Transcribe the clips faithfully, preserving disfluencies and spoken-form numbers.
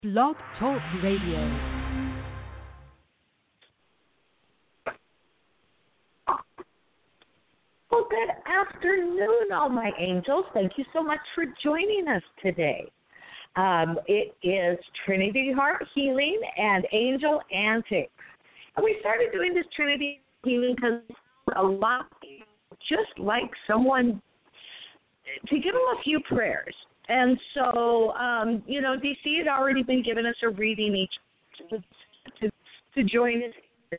Blog Talk Radio. Well, good afternoon, all my angels. Thank you so much for joining us today. Um, it is Trinity Heart Healing and Angel Antics. And we started doing this Trinity Healing because a lot of people just like someone to give them a few prayers. And so, um, you know, D C had already been giving us a reading each to, to, to join us.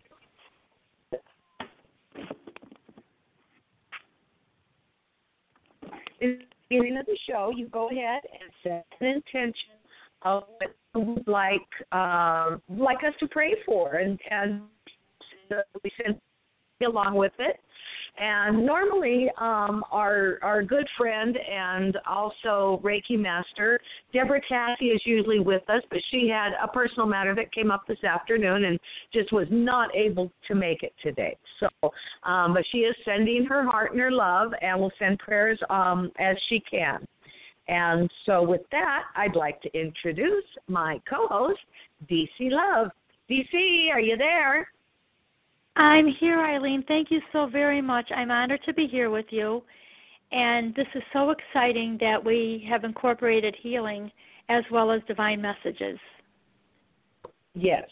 In the beginning of the show, you go ahead and set an intention of what you would like, uh, like us to pray for, and, and we send along with it. And normally, um, our our good friend and also Reiki master, Deborah Cassie, is usually with us, but she had a personal matter that came up this afternoon and just was not able to make it today. So, um, but she is sending her heart and her love, and will send prayers um, as she can. And so with that, I'd like to introduce my co-host, D C Love. D C, are you there? I'm here, Eileen. Thank you so very much. I'm honored to be here with you. And this is so exciting that we have incorporated healing as well as divine messages. Yes.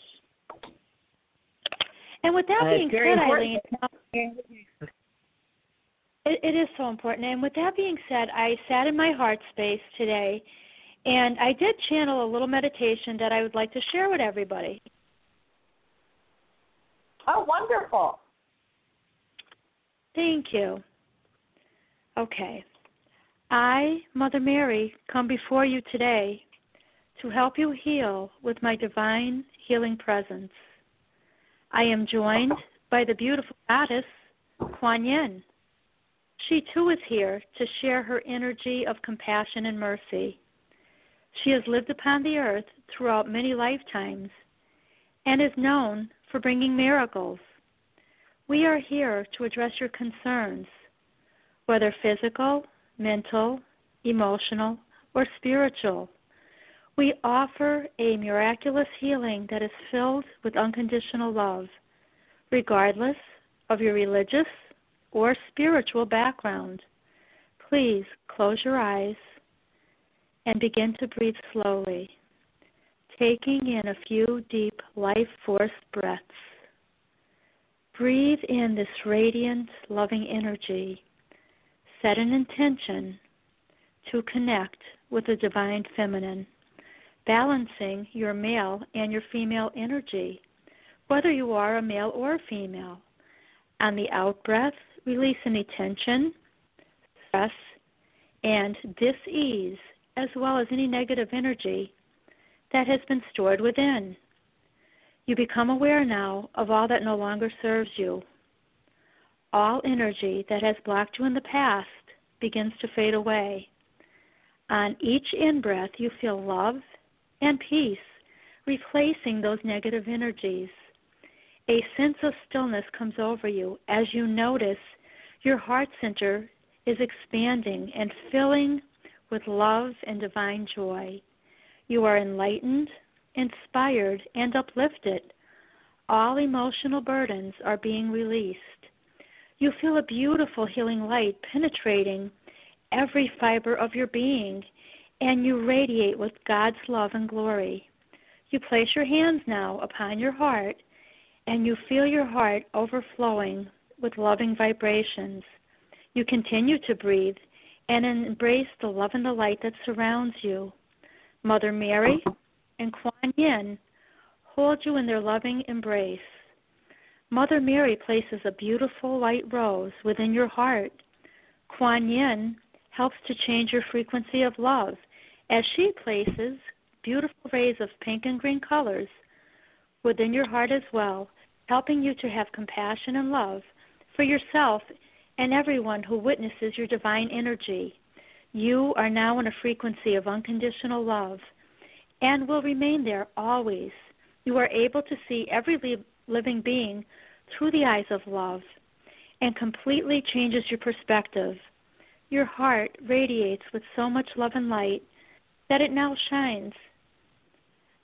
And with that uh, being said, Eileen, it, it is so important. And with that being said, I sat in my heart space today, and I did channel a little meditation that I would like to share with everybody. Oh, wonderful. Thank you. Okay. I, Mother Mary, come before you today to help you heal with my divine healing presence. I am joined by the beautiful goddess, Kuan Yin. She, too, is here to share her energy of compassion and mercy. She has lived upon the earth throughout many lifetimes and is known for bringing miracles. We are here to address your concerns, whether physical, mental, emotional, or spiritual. We offer a miraculous healing that is filled with unconditional love, regardless of your religious or spiritual background. Please close your eyes and begin to breathe slowly, taking in a few deep life force breaths. Breathe in this radiant, loving energy. Set an intention to connect with the divine feminine, balancing your male and your female energy, whether you are a male or a female. On the out-breath, release any tension, stress, and dis-ease, as well as any negative energy that has been stored within. You become aware now of all that no longer serves you. All energy that has blocked you in the past begins to fade away. On each in-breath, you feel love and peace, replacing those negative energies. A sense of stillness comes over you as you notice your heart center is expanding and filling with love and divine joy. You are enlightened, inspired, and uplifted. All emotional burdens are being released. You feel a beautiful healing light penetrating every fiber of your being, and you radiate with God's love and glory. You place your hands now upon your heart, and you feel your heart overflowing with loving vibrations. You continue to breathe and embrace the love and the light that surrounds you. Mother Mary and Kuan Yin hold you in their loving embrace. Mother Mary places a beautiful white rose within your heart. Kuan Yin helps to change your frequency of love as she places beautiful rays of pink and green colors within your heart as well, helping you to have compassion and love for yourself and everyone who witnesses your divine energy. You are now in a frequency of unconditional love and will remain there always. You are able to see every living being through the eyes of love and completely changes your perspective. Your heart radiates with so much love and light that it now shines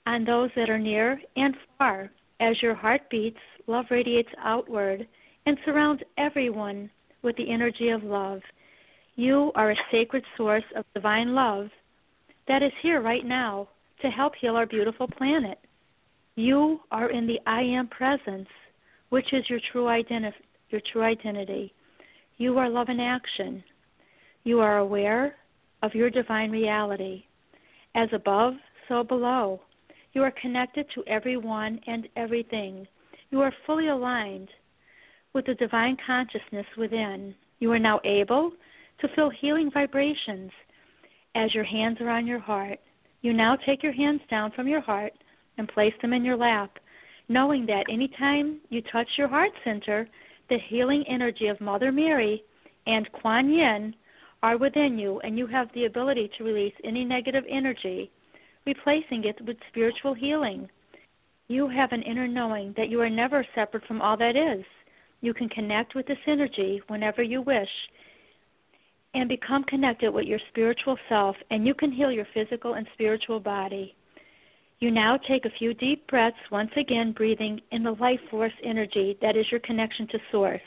on those that are near and far. As your heart beats, love radiates outward and surrounds everyone with the energy of love. You are a sacred source of divine love that is here right now to help heal our beautiful planet. You are in the I Am presence, which is your true identi- your true identity. You are love in action. You are aware of your divine reality. As above, so below. You are connected to everyone and everything. You are fully aligned with the divine consciousness within. You are now able to feel healing vibrations as your hands are on your heart. You now take your hands down from your heart and place them in your lap, knowing that anytime you touch your heart center, the healing energy of Mother Mary and Kuan Yin are within you, and you have the ability to release any negative energy, replacing it with spiritual healing. You have an inner knowing that you are never separate from all that is. You can connect with this energy whenever you wish and become connected with your spiritual self, and you can heal your physical and spiritual body. You now take a few deep breaths, once again breathing in the life force energy that is your connection to Source.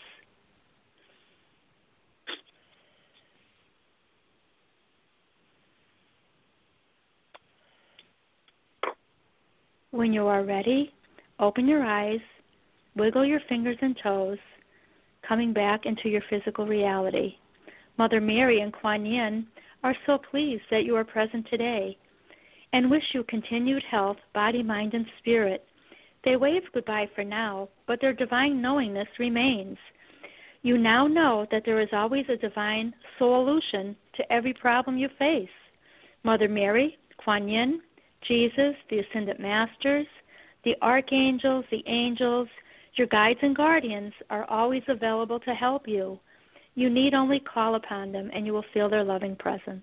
When you are ready, open your eyes, wiggle your fingers and toes, coming back into your physical reality. Mother Mary and Kuan Yin are so pleased that you are present today and wish you continued health, body, mind, and spirit. They wave goodbye for now, but their divine knowingness remains. You now know that there is always a divine solution to every problem you face. Mother Mary, Kuan Yin, Jesus, the Ascended Masters, the Archangels, the Angels, your guides and guardians are always available to help you. You need only call upon them and you will feel their loving presence.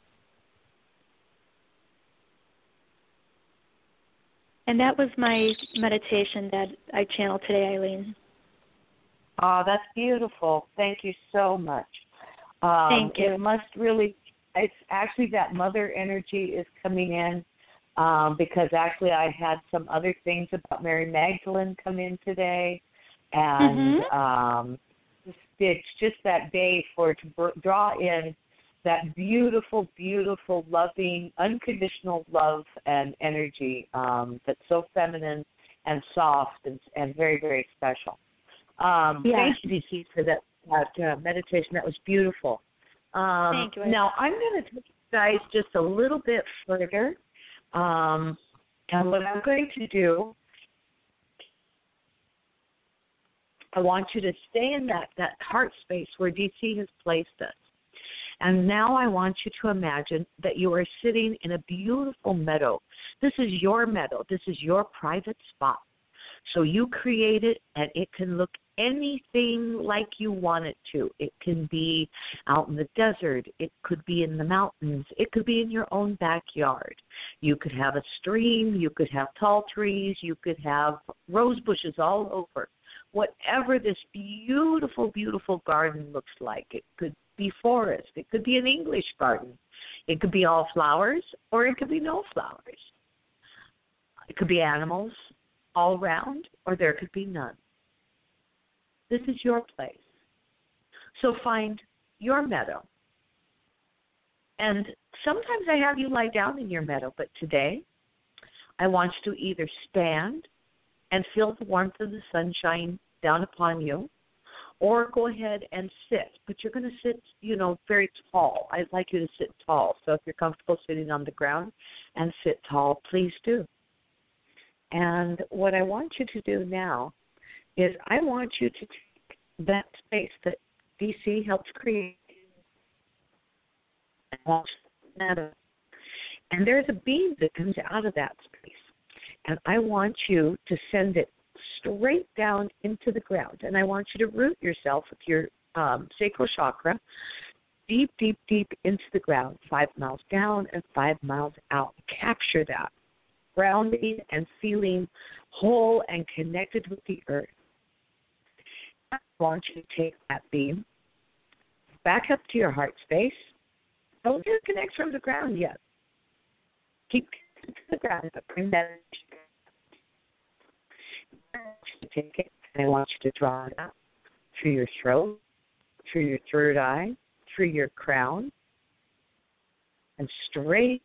And that was my meditation that I channeled today, Eileen. Oh, that's beautiful. Thank you so much. Um, Thank you. It must really, it's actually that mother energy is coming in um, because actually I had some other things about Mary Magdalene come in today. And mm-hmm. um, it's just that day for to br- draw in that beautiful, beautiful, loving, unconditional love and energy um, that's so feminine and soft and, and very, very special. Um, yeah. Thank you, D C, for that, that uh, meditation. That was beautiful. Um, Thank you. Now, I'm going to take you guys just a little bit further. Um, and what I'm going to do, I want you to stay in that, that heart space where D C has placed us. And now I want you to imagine that you are sitting in a beautiful meadow. This is your meadow. This is your private spot. So you create it, and it can look anything like you want it to. It can be out in the desert. It could be in the mountains. It could be in your own backyard. You could have a stream. You could have tall trees. You could have rose bushes all over. Whatever this beautiful, beautiful garden looks like, it could be forest. It could be an English garden. It could be all flowers, or it could be no flowers. It could be animals all around, or there could be none. This is your place. So find your meadow. And sometimes I have you lie down in your meadow, but today I want you to either stand and feel the warmth of the sunshine down upon you, or go ahead and sit. But you're going to sit, you know, very tall. I'd like you to sit tall. So if you're comfortable sitting on the ground and sit tall, please do. And what I want you to do now is I want you to take that space that D C helps create, and there's a beam that comes out of that space. And I want you to send it straight down into the ground. And I want you to root yourself with your um, sacral chakra deep, deep, deep into the ground, five miles down and five miles out. Capture that, grounding and feeling whole and connected with the earth. I want you to take that beam back up to your heart space. Don't disconnect from the ground yet. Keep to the ground, but bring that energy. Take it, and I want you to draw it up through your throat, through your third eye, through your crown, and straight.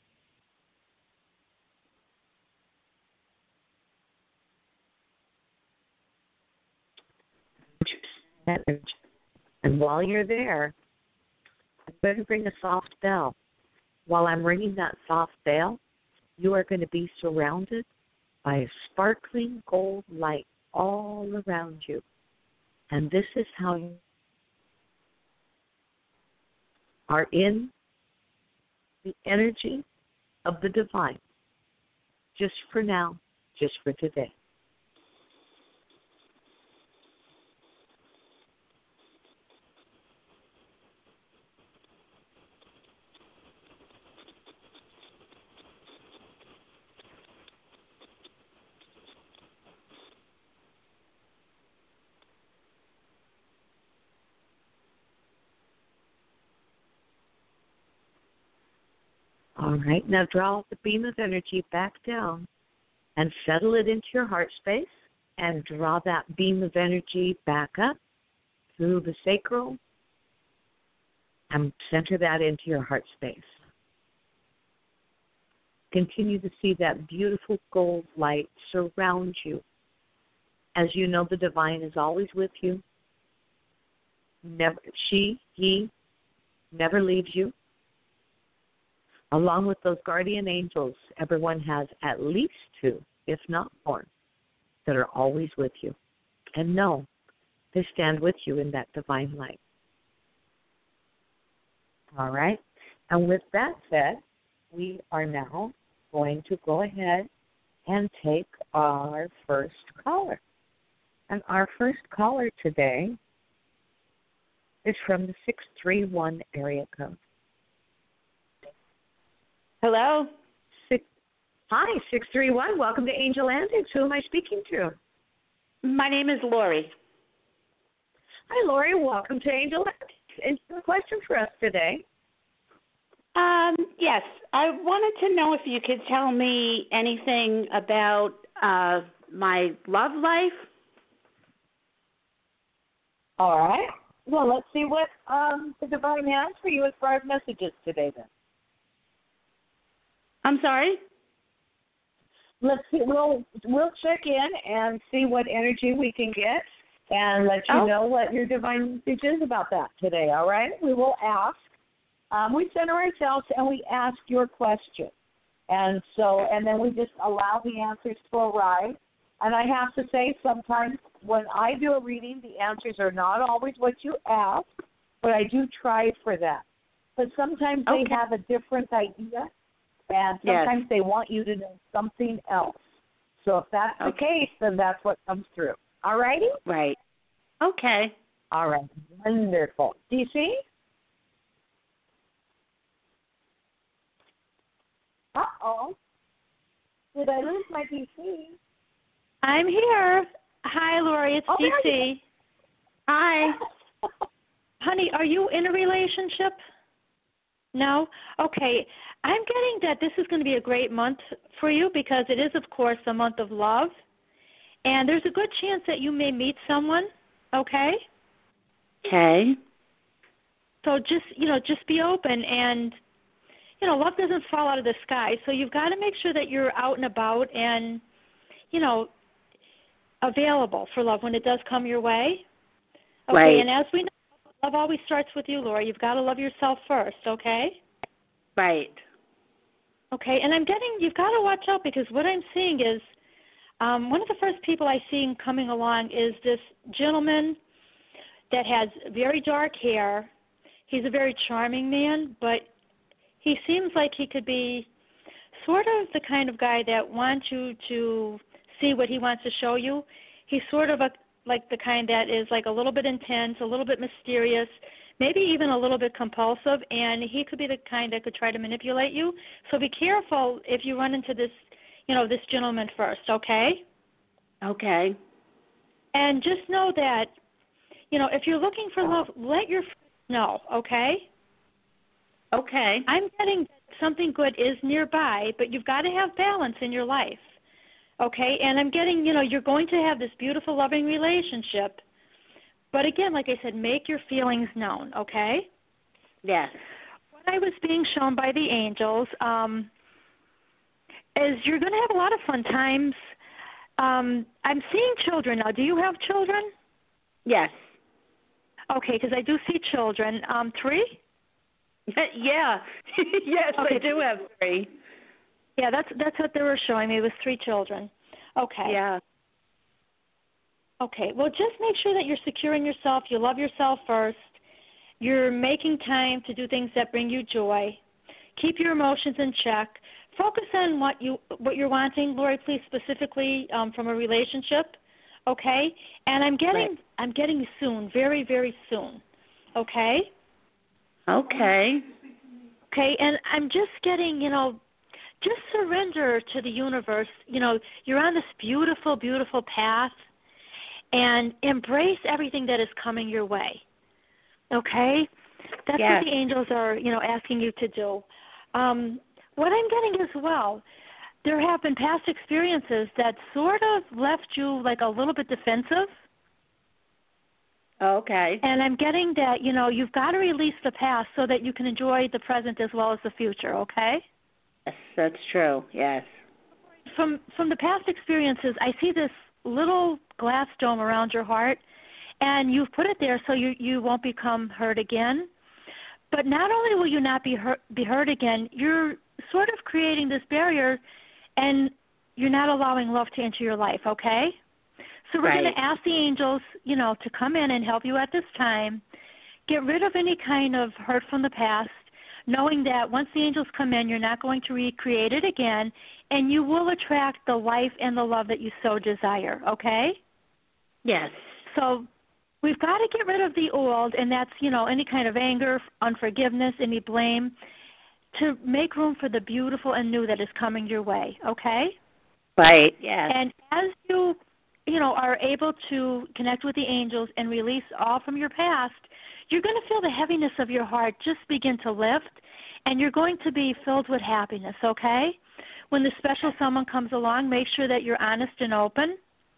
And while you're there, I'm going to bring a soft bell. While I'm ringing that soft bell, you are going to be surrounded by a sparkling gold light all around you. And this is how you are in the energy of the divine, just for now, just for today. All right, now draw the beam of energy back down and settle it into your heart space, and draw that beam of energy back up through the sacral and center that into your heart space. Continue to see that beautiful gold light surround you. As you know, the divine is always with you. Never, she, he, never leaves you. Along with those guardian angels, everyone has at least two, if not more, that are always with you. And know they stand with you in that divine light. All right? And with that said, we are now going to go ahead and take our first caller. And our first caller today is from the six three one area code. Hello. Six, hi, six three one. Welcome to Angel Antics. Who am I speaking to? My name is Lori. Hi, Lori. Welcome to Angel Antics. And you have a question for us today. Um, yes, I wanted to know if you could tell me anything about uh, my love life. All right. Well, let's see what um, the divine has for you as far as messages today, then. I'm sorry? Let's see. We'll we'll check in and see what energy we can get, and let you oh. know what your divine message is about that today. All right? We will ask. Um, we center ourselves and we ask your question, and so and then we just allow the answers to arrive. And I have to say, sometimes when I do a reading, the answers are not always what you ask, but I do try for that. But sometimes okay. they have a different idea. And sometimes yes. they want you to know something else. So if that's okay. the case, then that's what comes through. All righty? Right. Okay. All right. Wonderful. D C? Uh-oh. Did I lose my D C? I'm here. Hi, Lori. It's oh, D C. Hi. Honey, are you in a relationship? No? Okay. I'm getting that this is going to be a great month for you because it is, of course, a month of love. And there's a good chance that you may meet someone, okay? Okay. So just, you know, just be open. And, you know, love doesn't fall out of the sky. So you've got to make sure that you're out and about and, you know, available for love when it does come your way. Okay, right. And as we know, love always starts with you, Laura. You've got to love yourself first, okay? Right. Okay, and I'm getting, you've got to watch out because what I'm seeing is um, one of the first people I see coming along is this gentleman that has very dark hair. He's a very charming man, but he seems like he could be sort of the kind of guy that wants you to see what he wants to show you. He's sort of a, like the kind that is like a little bit intense, a little bit mysterious, maybe even a little bit compulsive, and he could be the kind that could try to manipulate you. So be careful if you run into this, you know, this gentleman first, okay? Okay. And just know that, you know, if you're looking for love, let your friends know, okay? Okay. I'm getting something good is nearby, but you've got to have balance in your life. Okay? And I'm getting, you know, you're going to have this beautiful, loving relationship. But again, like I said, make your feelings known, okay? Yes. What I was being shown by the angels um, is you're going to have a lot of fun times. Um, I'm seeing children now. Do you have children? Yes. Okay, because I do see children. Um, three? Yeah. Yes, Okay. I do have three. Yeah, that's that's what they were showing me, was three children. Okay. Yeah. Okay, well, just make sure that you're secure in yourself. You love yourself first. You're making time to do things that bring you joy. Keep your emotions in check. Focus on what, you, what you're wanting, Lori, please, specifically um, from a relationship, okay? And I'm getting, Right. I'm getting soon, very, very soon, okay? Okay. Okay, and I'm just getting, you know, just surrender to the universe. You know, you're on this beautiful, beautiful path, and embrace everything that is coming your way. Okay? That's yes. what the angels are, you know, asking you to do. Um, what I'm getting as well, there have been past experiences that sort of left you like a little bit defensive. Okay. And I'm getting that, you know, you've got to release the past so that you can enjoy the present as well as the future, okay? Yes, that's true. Yes. From from the past experiences, I see this little glass dome around your heart, and you've put it there so you, you won't become hurt again. But not only will you not be hurt, be hurt again, you're sort of creating this barrier, and you're not allowing love to enter your life, okay? So we're Right. going to ask the angels, you know, to come in and help you at this time. Get rid of any kind of hurt from the past, knowing that once the angels come in, you're not going to recreate it again, and you will attract the life and the love that you so desire, okay? Yes. So we've got to get rid of the old, and that's, you know, any kind of anger, unforgiveness, any blame, to make room for the beautiful and new that is coming your way, okay? Right, yes. And as you, you know, are able to connect with the angels and release all from your past, you're going to feel the heaviness of your heart just begin to lift, and you're going to be filled with happiness, okay? When the special someone comes along, make sure that you're honest and open.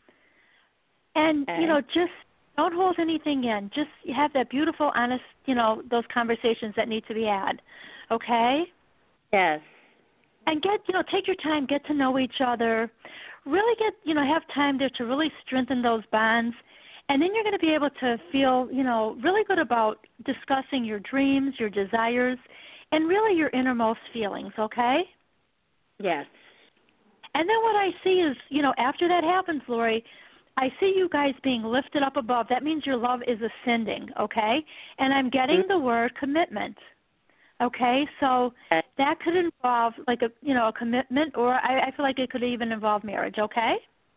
And, Okay. you know, just don't hold anything in. Just have that beautiful, honest, you know, those conversations that need to be had, okay? Yes. And get, you know, take your time, get to know each other. Really get, you know, have time there to really strengthen those bonds. And then you're going to be able to feel, you know, really good about discussing your dreams, your desires, and really your innermost feelings, okay? Yes. And then what I see is, you know, after that happens, Lori, I see you guys being lifted up above. That means your love is ascending, okay? And I'm getting the word commitment, okay? So that could involve like a, you know, a commitment, or I, I feel like it could even involve marriage, okay?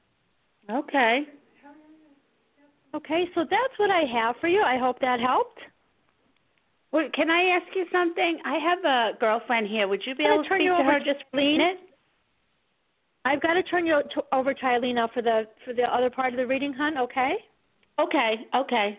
Okay. Okay, so that's what I have for you. I hope that helped. Well, can I ask you something? I have a girlfriend here. Would you be I'm able gonna to turn speak you to over her to just for a Eileen. minute? I've got to turn you to, over to Eileen now for the for the other part of the reading, hon, okay? Okay, okay.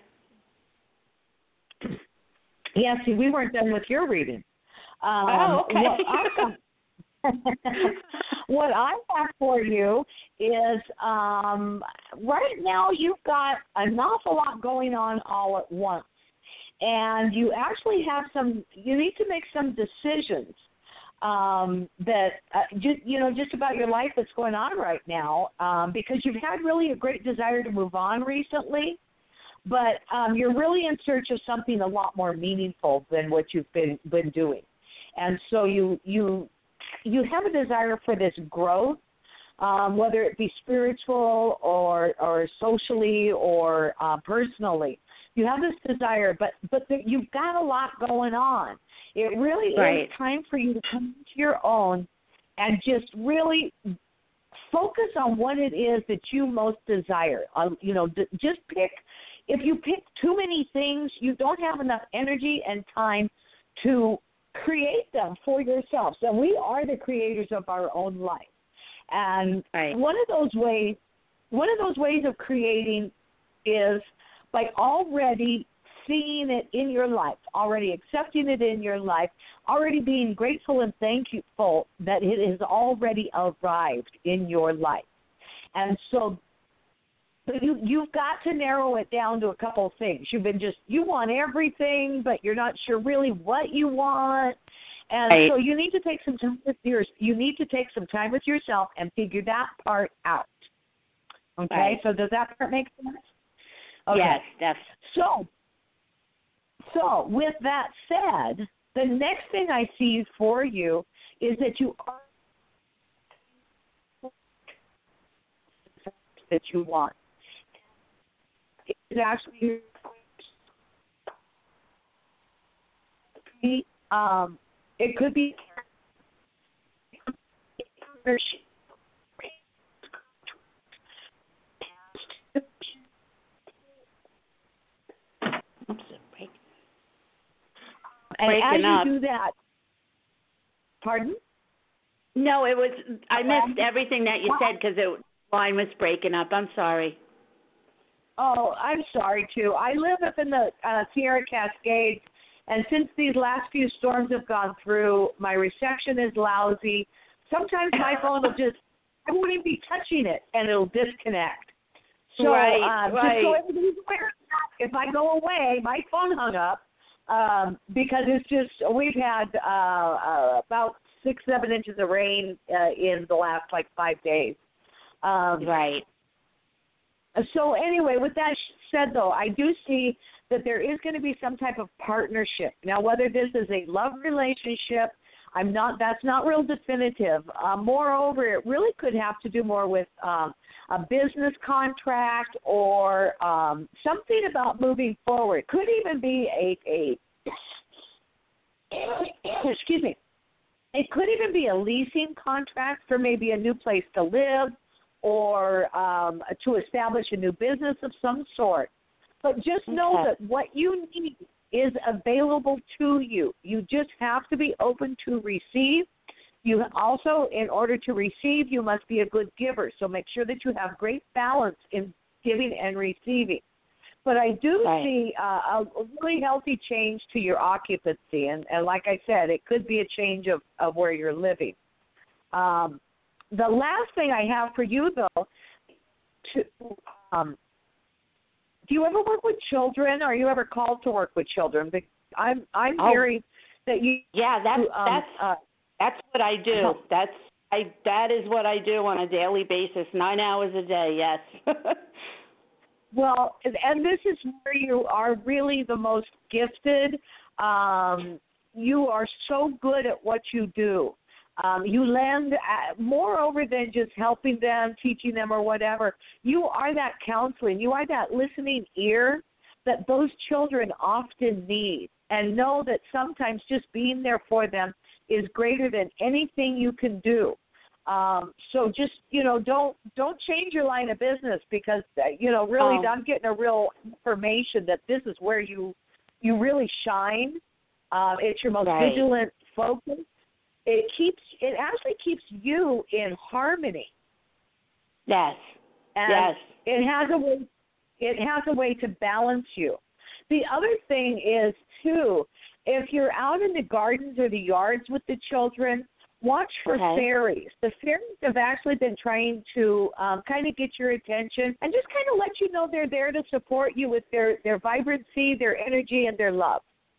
Yeah, see, we weren't done with your reading. Um, Oh, okay. What I, what I have for you is um, right now you've got an awful lot going on all at once. And you actually have some, you need to make some decisions um, that, uh, just, you know, just about your life that's going on right now, um, because you've had really a great desire to move on recently, but um, you're really in search of something a lot more meaningful than what you've been, been doing. And so you, you, you have a desire for this growth, um, whether it be spiritual or, or socially or uh, personally. You have this desire, but but the, you've got a lot going on. It really Right. is time for you to come to your own and just really focus on what it is that you most desire. Um, you know, d- just pick. If you pick too many things, you don't have enough energy and time to create them for yourselves. And we are the creators of our own life. And Right. one of those ways, one of those ways of creating is by already seeing it in your life, already accepting it in your life, already being grateful and thankful that it has already arrived in your life. And so you, you've got to narrow it down to a couple of things. You've been just, you want everything, but you're not sure really what you want. And right. so you need to take some time with your, you need to take some time with yourself and figure that part out. Okay, right. so does that part make sense? Okay. Yes, definitely. So, so with that said, the next thing I see for you is that you are that you want. It's actually um, it could be Oops, break. And Breaking as you up. do that, pardon? No, it was. I missed everything that you said because the line was breaking up. I'm sorry. Oh, I'm sorry too. I live up in the uh, Sierra Cascades, and since these last few storms have gone through, my reception is lousy. Sometimes my phone will just, I won't even be touching it, and it'll disconnect. So, right, um, right. just so everybody's aware, if I go away, my phone hung up um, because it's just, we've had uh, uh, about six, seven inches of rain uh, in the last, like, five days. Um, right. So anyway, with that said, though, I do see that there is going to be some type of partnership. Now, whether this is a love relationship, I'm not. That's not real definitive. Uh, moreover, it really could have to do more with um, a business contract or um, something about moving forward. Could even be a, a excuse me. It could even be a leasing contract for maybe a new place to live or um, to establish a new business of some sort. But just know okay. that what you need is available to you. You just have to be open to receive. You also, in order to receive, you must be a good giver. So make sure that you have great balance in giving and receiving. But I do right. see uh, a really healthy change to your occupancy. And, and like I said, it could be a change of, of where you're living. Um, the last thing I have for you, though, to, um, do you ever work with children? Or are you ever called to work with children? Because I'm I'm oh. hearing that you. Yeah, that's um, that's uh, that's what I do. That's I that is what I do on a daily basis, nine hours a day. Yes. Well, and this is where you are really the most gifted. Um, you are so good at what you do. Um, you lend, uh, moreover than just helping them, teaching them, or whatever. You are that counseling. You are that listening ear that those children often need. And know that sometimes just being there for them is greater than anything you can do. Um, so just, you know, don't don't change your line of business because, uh, you know, really oh. I'm getting a real information that this is where you you really shine. Uh, it's your most right. vigilant focus. It keeps it actually keeps you in harmony. Yes. And yes. It has a way it has a way to balance you. The other thing is too, if you're out in the gardens or the yards with the children, watch for okay. fairies. The fairies have actually been trying to um, kind of get your attention and just kind of let you know they're there to support you with their, their vibrancy, their energy, and their love.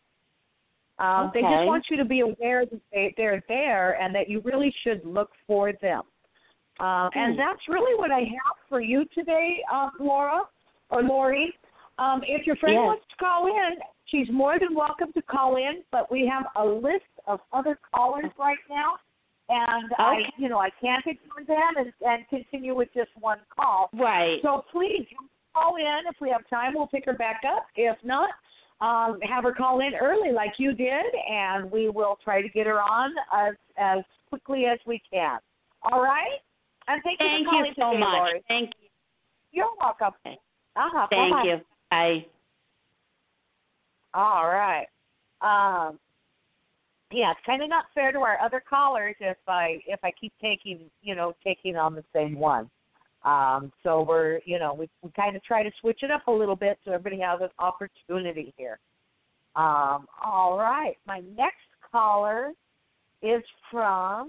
Um, okay. They just want you to be aware that they, they're there and that you really should look for them. Uh, hmm. And that's really what I have for you today, uh, Laura or Lori. Um, if your friend yes. wants to call in, she's more than welcome to call in, but we have a list of other callers right now. And okay. I, you know, I can't ignore them and, and continue with just one call. Right. So please call in. If we have time, we'll pick her back up. If not, um, have her call in early like you did, and we will try to get her on as as quickly as we can. All right? And thank, thank you for calling you so today, much. Lori. Thank you. You're welcome. Okay. Uh-huh. Thank Bye-bye. you. Bye. All right. Um, yeah, it's kind of not fair to our other callers if I if I keep taking you know taking on the same one. Um, so we're, you know, we, we kind of try to switch it up a little bit so everybody has an opportunity here. Um, all right. My next caller is from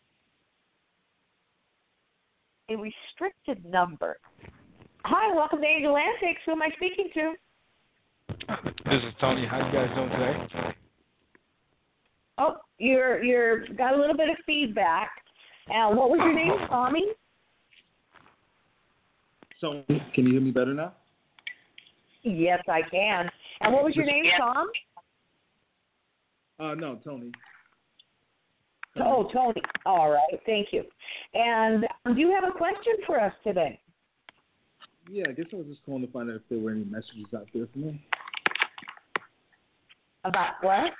a restricted number. Hi, welcome to Angel Antics. Who am I speaking to? This is Tony. How you guys doing today? Oh, you're you're got a little bit of feedback. Uh, what was your name, Tommy? So, can you hear me better now? Yes, I can. And what was your name, Tom? Uh, no, Tony. Oh, Tony. All right. Thank you. And um, do you have a question for us today? Yeah, I guess I was just calling to find out if there were any messages out there for me. About what?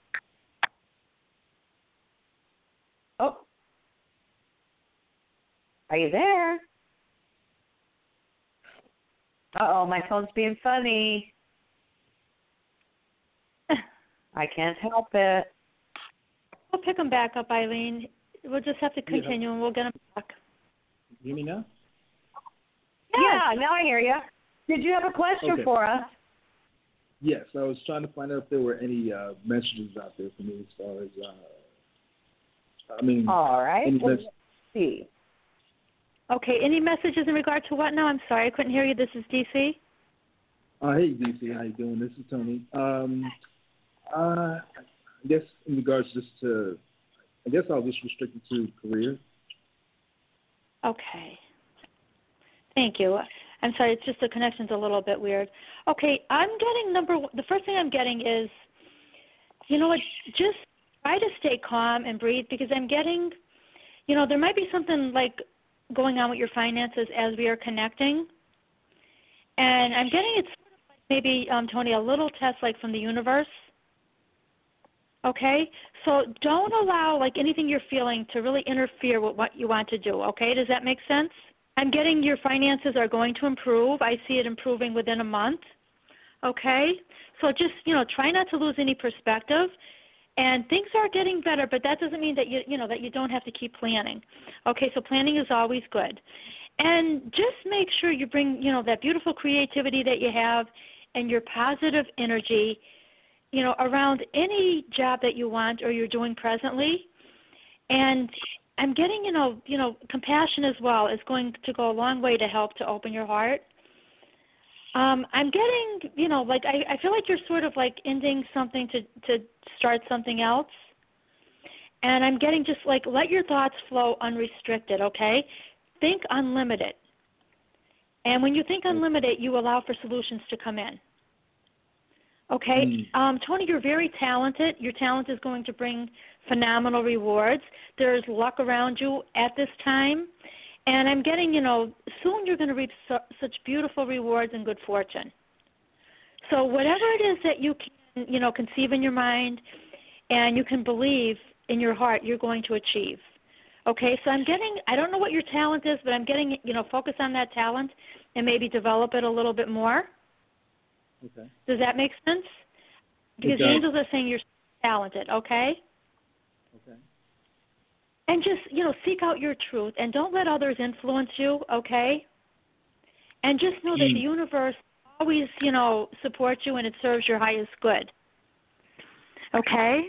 Oh. Are you there? Uh-oh, my phone's being funny. I can't help it. We'll pick them back up, Eileen. We'll just have to continue, yeah. and we'll get them back. You hear me now? Yeah, now I hear you. Did you have a question okay. for us? Yes, I was trying to find out if there were any uh, messages out there for me as far as, uh, I mean, all right. Any well, mes- let's see. Okay, any messages in regard to what now? I'm sorry, I couldn't hear you. This is D C. Uh, hey, D C, how you doing? This is Tony. Um, uh, I guess in regards just to, I guess I'll just restrict it to career. Okay. Thank you. I'm sorry, it's just the connection's a little bit weird. Okay, I'm getting number one. The first thing I'm getting is, you know what, just try to stay calm and breathe because I'm getting, you know, there might be something like going on with your finances as we are connecting. And I'm getting it's maybe, um, Tony, a little test like from the universe. Okay? So don't allow like anything you're feeling to really interfere with what you want to do. Okay? Does that make sense? I'm getting your finances are going to improve. I see it improving within a month. Okay? So just, you know, try not to lose any perspective. And things are getting better, but that doesn't mean that you, you know, that you don't have to keep planning. Okay, so planning is always good. And just make sure you bring, you know, that beautiful creativity that you have and your positive energy, you know, around any job that you want or you're doing presently. And I'm getting, you know, you know, compassion as well is going to go a long way to help to open your heart. Um, I'm getting, you know, like I, I feel like you're sort of like ending something to, to start something else. And I'm getting just like let your thoughts flow unrestricted, okay? Think unlimited. And when you think unlimited, you allow for solutions to come in. Okay? Mm. Um, Tony, you're very talented. Your talent is going to bring phenomenal rewards. There's luck around you at this time. And I'm getting, you know, soon you're going to reap so, such beautiful rewards and good fortune. So whatever it is that you can, you know, conceive in your mind and you can believe in your heart, you're going to achieve. Okay, so I'm getting, I don't know what your talent is, but I'm getting, you know, focus on that talent and maybe develop it a little bit more. Okay. Does that make sense? Because the angels are saying you're talented, okay? Okay. And just, you know, seek out your truth and don't let others influence you, okay? And just know that the universe always, you know, supports you and it serves your highest good. Okay?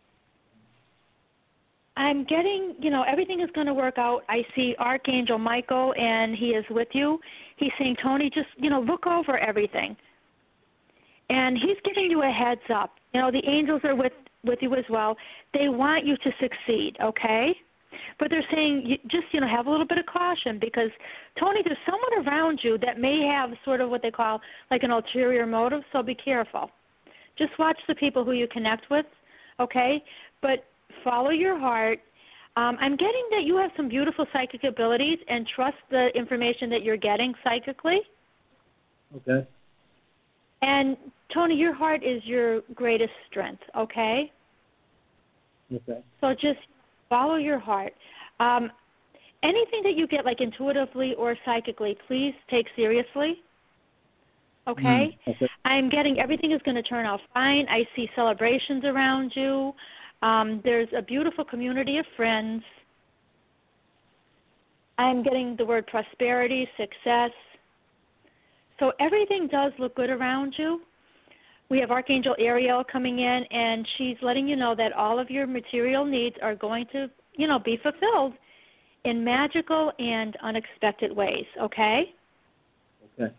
I'm getting, you know, everything is going to work out. I see Archangel Michael, and he is with you. He's saying, Tony, just, you know, look over everything. And he's giving you a heads up. You know, the angels are with, with you as well. They want you to succeed, okay? But they're saying you just, you know, have a little bit of caution because, Tony, there's someone around you that may have sort of what they call like an ulterior motive, so be careful. Just watch the people who you connect with, okay? But follow your heart. Um, I'm getting that you have some beautiful psychic abilities and trust the information that you're getting psychically. Okay. And, Tony, your heart is your greatest strength, okay? Okay. So just follow your heart. Um, anything that you get, like intuitively or psychically, please take seriously. Okay? Mm, okay. I'm getting everything is going to turn out fine. I see celebrations around you. Um, there's a beautiful community of friends. I'm getting the word prosperity, success. So everything does look good around you. We have Archangel Ariel coming in, and she's letting you know that all of your material needs are going to, you know, be fulfilled in magical and unexpected ways, okay? Okay.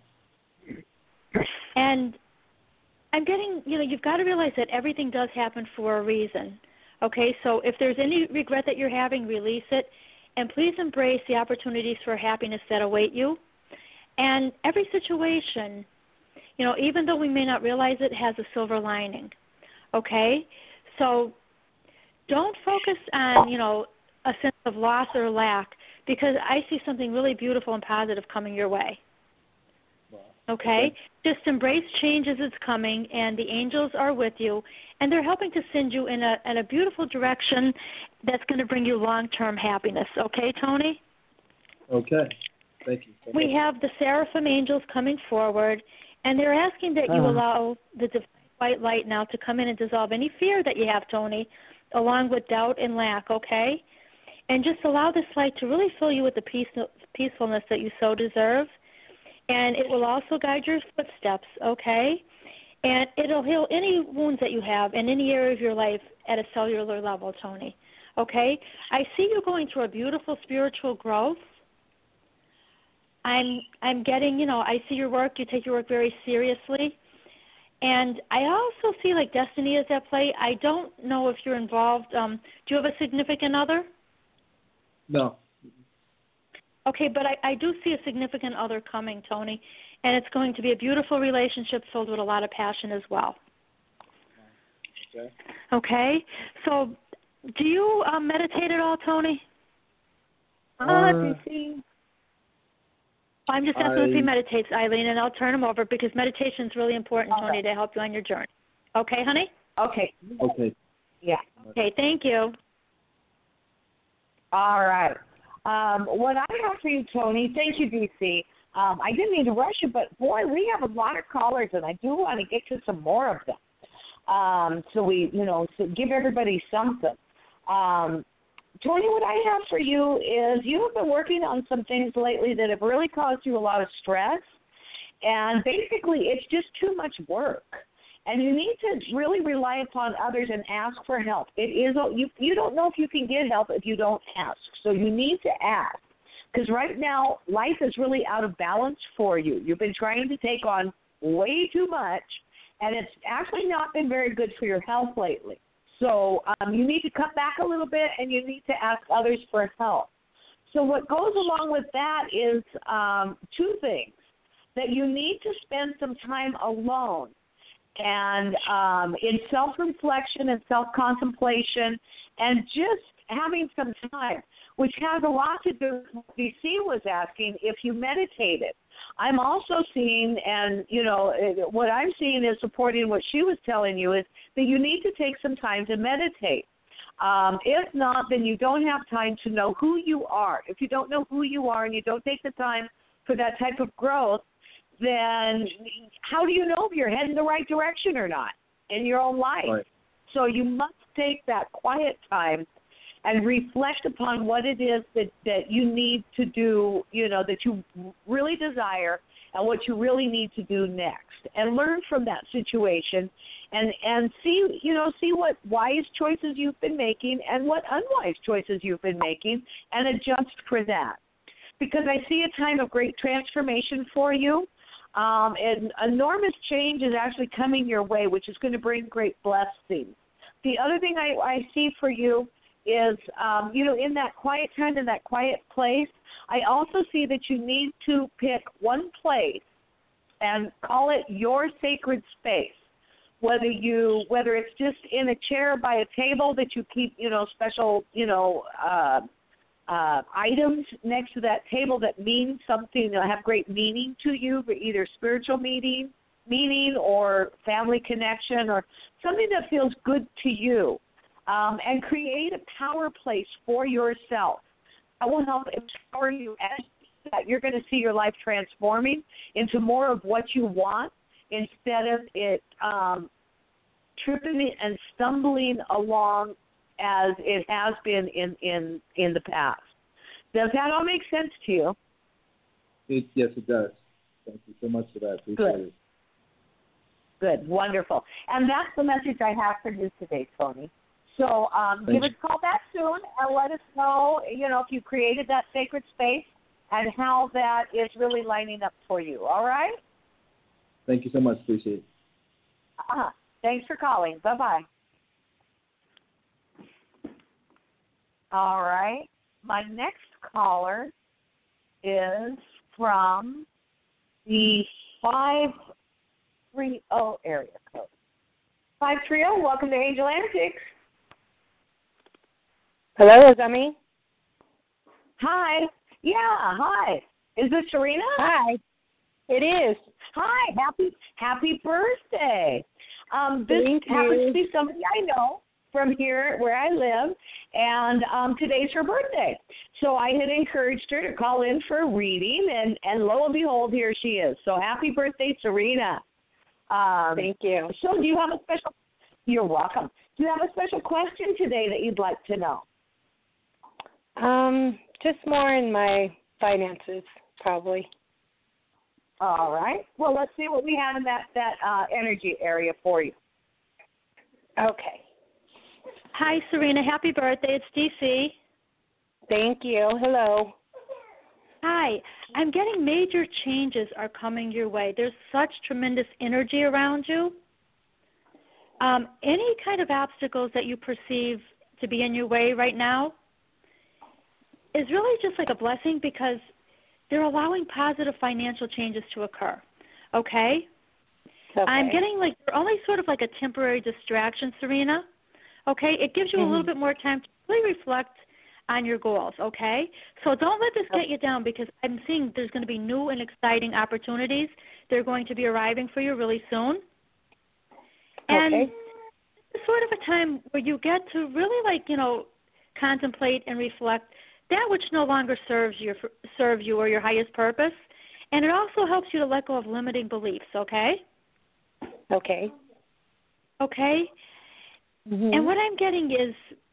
And I'm getting, you know, you've got to realize that everything does happen for a reason, okay? So if there's any regret that you're having, release it, and please embrace the opportunities for happiness that await you. And every situation, you know, even though we may not realize it, has a silver lining, okay? So don't focus on, you know, a sense of loss or lack, because I see something really beautiful and positive coming your way. Okay? Just embrace change as it's coming, and the angels are with you, and they're helping to send you in a in a beautiful direction that's going to bring you long-term happiness. Okay, Tony? Okay. Thank you. Thank we you. have the Seraphim angels coming forward, and they're asking that you uh-huh. allow the divine white light now to come in and dissolve any fear that you have, Tony, along with doubt and lack, okay? And just allow this light to really fill you with the peace, peacefulness that you so deserve. And it will also guide your footsteps, okay? And it'll heal any wounds that you have in any area of your life at a cellular level, Tony, okay? I see you going through a beautiful spiritual growth. I'm I'm getting, you know, I see your work. You take your work very seriously. And I also see, like, destiny is at play. I don't know if you're involved. Um, do you have a significant other? No. Okay, but I, I do see a significant other coming, Tony, and it's going to be a beautiful relationship filled with a lot of passion as well. Okay. Okay, so do you um, meditate at all, Tony? Uh, Uh, see. I'm just asking if he I- meditates, Eileen, and I'll turn him over because meditation is really important, All Tony, right. to help you on your journey. Okay, honey? Okay. Okay. Yeah. Okay, thank you. All right. Um, what I have for you, Tony, thank you, D C. Um, I didn't mean to rush you, but boy, we have a lot of callers, and I do want to get to some more of them. Um, so we, you know, so give everybody something. Um, Tony, what I have for you is you have been working on some things lately that have really caused you a lot of stress, and basically it's just too much work. And you need to really rely upon others and ask for help. It is you. You don't know if you can get help if you don't ask. So you need to ask, because right now life is really out of balance for you. You've been trying to take on way too much, and it's actually not been very good for your health lately. So um, you need to cut back a little bit, and you need to ask others for help. So what goes along with that is um, two things: that you need to spend some time alone and um, in self-reflection and self-contemplation, and just having some time, which has a lot to do with what D C was asking if you meditated. I'm also seeing, and, you know, what I'm seeing is supporting what she was telling you, is that you need to take some time to meditate. Um, if not, then you don't have time to know who you are. If you don't know who you are and you don't take the time for that type of growth, then how do you know if you're heading the right direction or not in your own life? Right. So you must take that quiet time and reflect upon what it is that, that you need to do, you know, that you really desire and what you really need to do next, and learn from that situation and, and see, you know, see what wise choices you've been making and what unwise choices you've been making, and adjust for that. Because I see a time of great transformation for you. Um, and enormous change is actually coming your way, which is going to bring great blessings. The other thing I, I see for you is, um, you know, in that quiet time, in that quiet place, I also see that you need to pick one place and call it your sacred space. Whether you, whether it's just in a chair by a table that you keep, you know, special, you know, uh, Uh, items next to that table that mean something, that have great meaning to you, either spiritual meaning, meaning or family connection, or something that feels good to you, um, and create a power place for yourself. That will help empower you. As that, you're going to see your life transforming into more of what you want, instead of it um, tripping and stumbling along as it has been in, in, in the past. Does that all make sense to you? It, yes, it does. Thank you so much for that. Appreciate Good. it. Good, wonderful. And that's the message I have for you today, Tony. So um, give us a call back soon and let us know, you know, if you created that sacred space and how that is really lining up for you, all right? Thank you so much. Appreciate it. Uh-huh. Thanks for calling. Bye-bye. All right. My next caller is from the five three zero area code. five three zero, welcome to Angel Antics. Hello, is that me? Hi. Yeah, hi. Is this Serena? Hi. It is. Hi. Happy happy birthday. Um, this Thank happens you. to be somebody I know from here where I live, and um, today's her birthday. So I had encouraged her to call in for a reading, and, and lo and behold, here she is. So happy birthday, Serena. Um, Thank you. So do you have a special, you're welcome. Do you have a special question today that you'd like to know? Um, just more in my finances, probably. All right. Well, let's see what we have in that, that uh, energy area for you. Okay. Hi, Serena. Happy birthday. It's D C. Thank you. Hello. Hi. I'm getting major changes are coming your way. There's such tremendous energy around you. Um, any kind of obstacles that you perceive to be in your way right now is really just like a blessing because they're allowing positive financial changes to occur. Okay? Okay. I'm getting like you're only sort of like a temporary distraction, Serena. Okay? It gives you mm-hmm. a little bit more time to really reflect on your goals, okay? So don't let this get you down because I'm seeing there's going to be new and exciting opportunities. They're going to be arriving for you really soon. And okay. it's sort of a time where you get to really like, you know, contemplate and reflect that which no longer serves you, serve you or your highest purpose. And it also helps you to let go of limiting beliefs, okay? Okay. Okay? Mm-hmm. And what I'm getting is,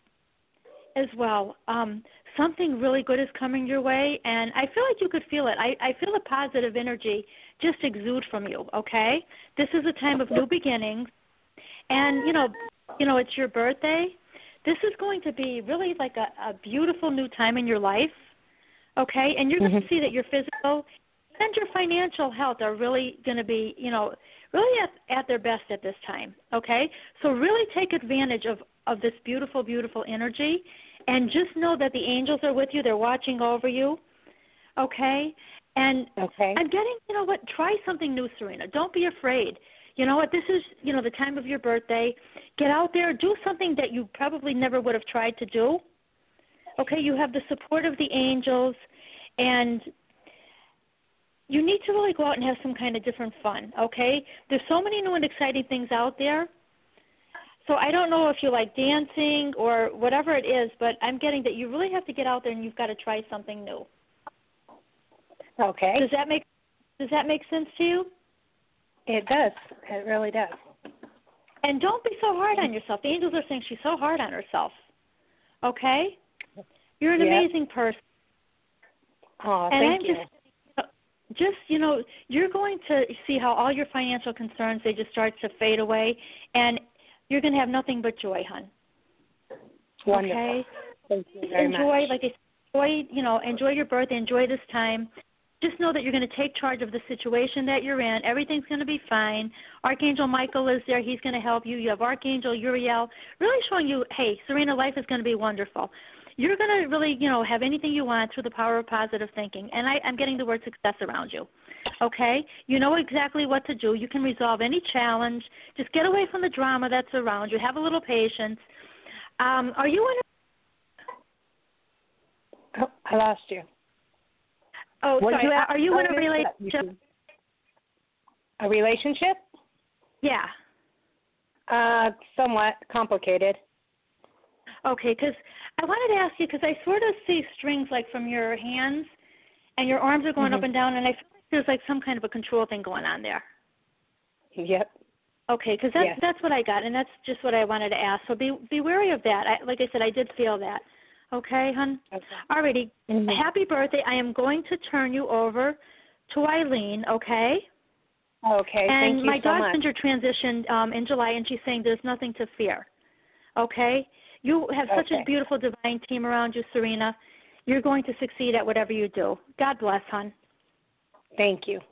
as well, um, something really good is coming your way, and I feel like you could feel it. I, I feel a positive energy just exude from you, okay? This is a time of new beginnings, and, you know, you know, it's your birthday. This is going to be really like a, a beautiful new time in your life, okay? And you're mm-hmm. going to see that your physical and your financial health are really going to be, you know, really at, at their best at this time, okay? So really take advantage of, of this beautiful, beautiful energy, and just know that the angels are with you. They're watching over you, okay? And okay. I'm getting, you know what, try something new, Serena. Don't be afraid. You know what, this is, you know, the time of your birthday. Get out there, do something that you probably never would have tried to do. Okay, you have the support of the angels, and you need to really go out and have some kind of different fun, okay? There's so many new and exciting things out there. So I don't know if you like dancing or whatever it is, but I'm getting that you really have to get out there and you've got to try something new. Okay. Does that make Does that make sense to you? It does. It really does. And don't be so hard on yourself. The angels are saying she's so hard on herself. Okay? You're an yep. amazing person. Oh, and thank I'm you. Just, just, you know, you're going to see how all your financial concerns, they just start to fade away, and you're going to have nothing but joy, hon. Wonderful. Okay? Thank you very enjoy, much. like I said, enjoy, you know, enjoy your birthday, enjoy this time. Just know that you're going to take charge of the situation that you're in. Everything's going to be fine. Archangel Michael is there. He's going to help you. You have Archangel Uriel really showing you, hey, Serena, life is going to be wonderful. You're going to really, you know, have anything you want through the power of positive thinking. And I, I'm getting the word success around you. Okay? You know exactly what to do. You can resolve any challenge. Just get away from the drama that's around you. Have a little patience. Um, are you in a... Oh, I lost you. Oh, what sorry. You are you in a relationship? A relationship? Yeah. Uh, somewhat complicated. Okay, because I wanted to ask you, because I sort of see strings like from your hands, and your arms are going mm-hmm. up and down, and I feel like there's like some kind of a control thing going on there. Yep. Okay, because that's yes. that's what I got, and that's just what I wanted to ask. So be be wary of that. I, like I said, I did feel that. Okay, hon? Okay. Alrighty. Mm-hmm. Happy birthday. I am going to turn you over to Eileen, okay? Okay, and thank you my so dog much. Ginger transitioned um, in July, and she's saying there's nothing to fear, okay? You have such Okay. a beautiful divine team around you, Serena. You're going to succeed at whatever you do. God bless, hon. Thank you.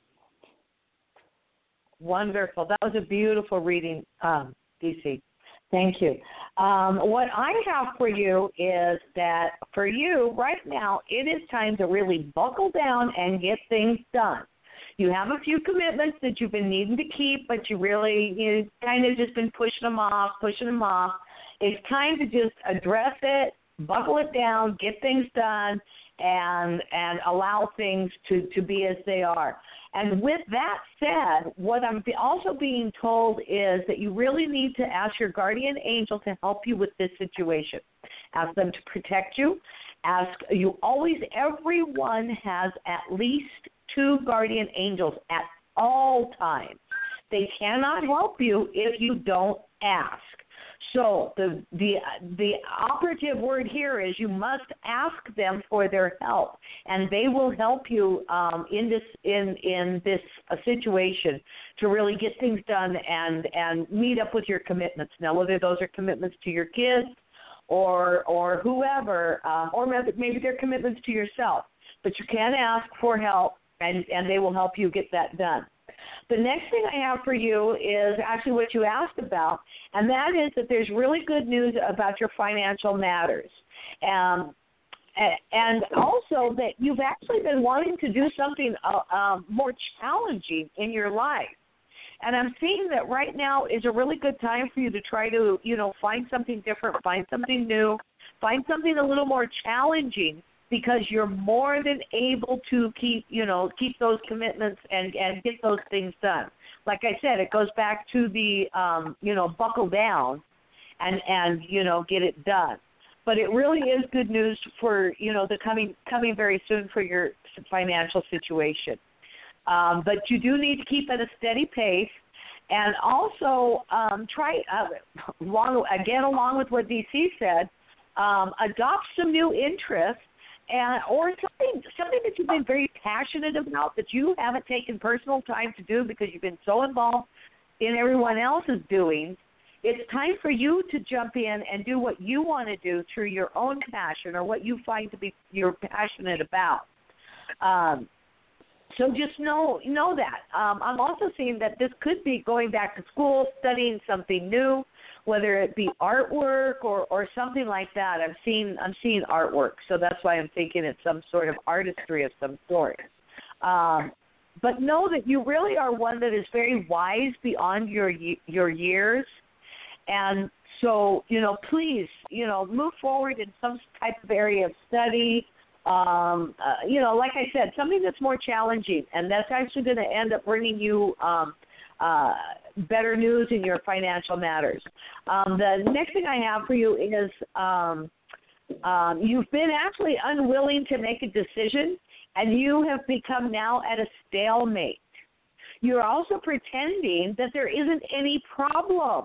Wonderful. That was a beautiful reading, um, D C. Thank you. Um, what I have for you is that for you right now, it is time to really buckle down and get things done. You have a few commitments that you've been needing to keep, but you really, you kind of just been pushing them off, pushing them off. It's time to just address it, buckle it down, get things done, and and allow things to, to be as they are. And with that said, what I'm also being told is that you really need to ask your guardian angel to help you with this situation. Ask them to protect you. Ask you always, everyone has at least two guardian angels at all times. They cannot help you if you don't ask. So the the the operative word here is you must ask them for their help, and they will help you um, in this in in this uh, situation to really get things done and and meet up with your commitments. Now, whether those are commitments to your kids or or whoever, um, or maybe they're commitments to yourself, but you can ask for help, and and they will help you get that done. The next thing I have for you is actually what you asked about, and that is that there's really good news about your financial matters. Um, and also that you've actually been wanting to do something uh, uh, more challenging in your life. And I'm seeing that right now is a really good time for you to try to, you know, find something different, find something new, find something a little more challenging, because you're more than able to keep, you know, keep those commitments and, and get those things done. Like I said, it goes back to the, um, you know, buckle down and, and, you know, get it done. But it really is good news for, you know, the coming coming very soon for your financial situation. Um, but you do need to keep at a steady pace, and also um, try, uh, along, again, along with what D C said, um, adopt some new interests. And or something something that you've been very passionate about that you haven't taken personal time to do because you've been so involved in everyone else's doing. It's time for you to jump in and do what you want to do through your own passion or what you find to be you're passionate about. Um, so just know know that. Um, I'm also seeing that this could be going back to school, studying something new, whether it be artwork or, or something like that. I'm seeing I'm seeing artwork, so that's why I'm thinking it's some sort of artistry of some sort. Um, but know that you really are one that is very wise beyond your your years, and so you know, please, you know, move forward in some type of area of study. Um, uh, you know, like I said, something that's more challenging, and that's actually going to end up bringing you um, uh, better news in your financial matters. Um, the next thing I have for you is um, um, you've been actually unwilling to make a decision, and you have become now at a stalemate. You're also pretending that there isn't any problem,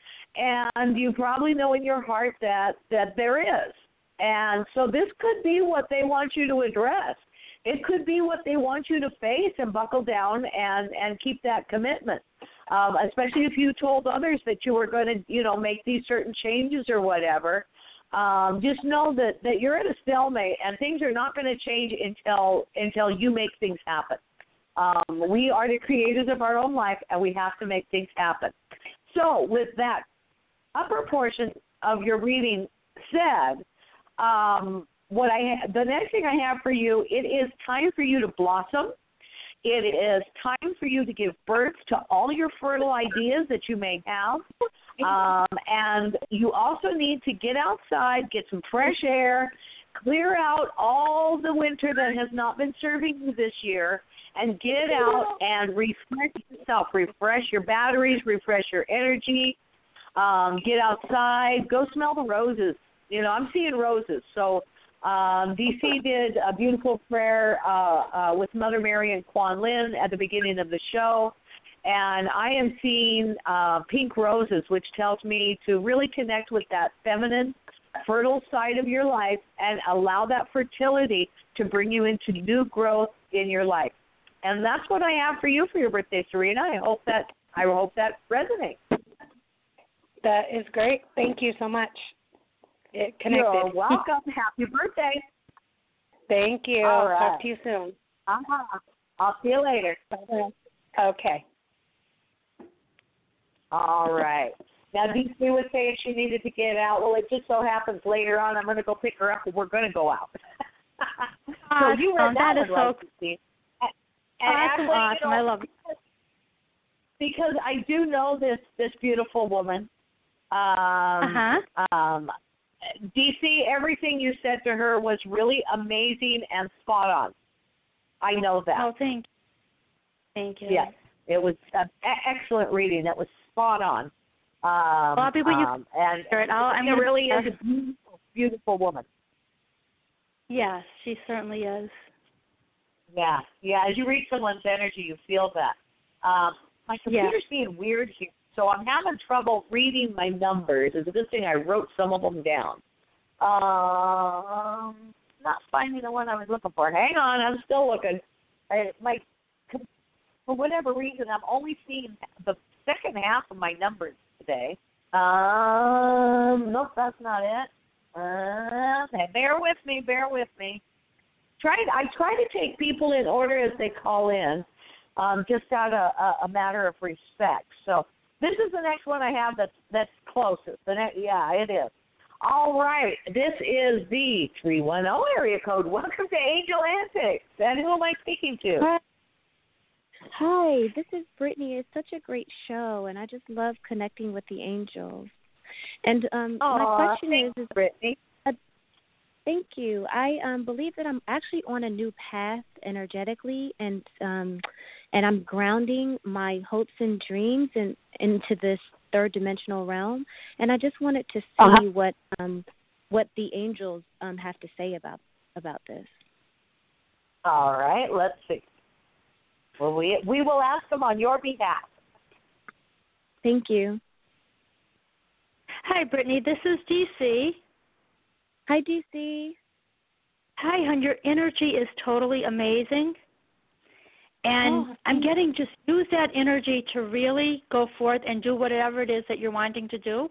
and you probably know in your heart that, that there is. And so this could be what they want you to address. It could be what they want you to face and buckle down and, and keep that commitment, um, especially if you told others that you were going to, you know, make these certain changes or whatever. Um, just know that, that you're at a stalemate and things are not going to change until until you make things happen. Um, we are the creators of our own life, and we have to make things happen. So with that upper portion of your reading said, Um, what I ha- the next thing I have for you, it is time for you to blossom. It is time for you to give birth to all your fertile ideas that you may have. Um, and you also need to get outside, get some fresh air, clear out all the winter that has not been serving you this year, and get out and refresh yourself, refresh your batteries, refresh your energy. Um, get outside, go smell the roses. You know, I'm seeing roses. So um, D C did a beautiful prayer uh, uh, with Mother Mary and Kuan Lin at the beginning of the show. And I am seeing uh, pink roses, which tells me to really connect with that feminine fertile side of your life and allow that fertility to bring you into new growth in your life. And that's what I have for you for your birthday, Serena. I hope that I hope that resonates. That is great. Thank you so much. It connected. You're welcome. Happy birthday. Thank you. All right. Talk to you soon. Uh-huh. I'll see you later. Bye-bye. Okay. All right. Now, D C was saying she needed to get out. Well, it just so happens later on I'm going to go pick her up and we're going to go out. So you read oh, that, that is one, right, so D C? And awesome, actually, awesome. You know, I love it. Because I do know this this beautiful woman. Um, uh-huh. um, D C, everything you said to her was really amazing and spot on. I know that. Oh, thank you. Thank you. Yes, it was an excellent reading. That was spot on. Um, well, I'll be with you. Um, and I'll, I'm it gonna, really is a beautiful, beautiful woman. Yes, she certainly is. Yeah, yeah. As you read someone's energy, you feel that. Um, my computer's yeah. being weird here, so I'm having trouble reading my numbers. It's a good thing I wrote some of them down. Um, not finding the one I was looking for. Hang on, I'm still looking. I, my, for whatever reason, I'm only seeing the second half of my numbers today. Um, nope, that's not it. Uh, bear with me, bear with me. Try, I try to take people in order as they call in, um, just out of a, a matter of respect. So this is the next one I have that's that's closest. The next, yeah, it is. All right, this is the three one zero area code. Welcome to Angel Antics. And who am I speaking to? Hi. Hi, this is Brittany. It's such a great show, and I just love connecting with the angels. And um, Aww, my question is, is Brittany. Uh, thank you. I um, believe that I'm actually on a new path energetically, and um, and I'm grounding my hopes and dreams in, into this third dimensional realm. And I just wanted to see uh-huh. what um, what the angels um, have to say about about this. All right, let's see. Well, we we will ask them on your behalf. Thank you. Hi, Brittany. This is D C. Hi, D C. Hi, hon. Your energy is totally amazing. And oh, I'm getting just use that energy to really go forth and do whatever it is that you're wanting to do.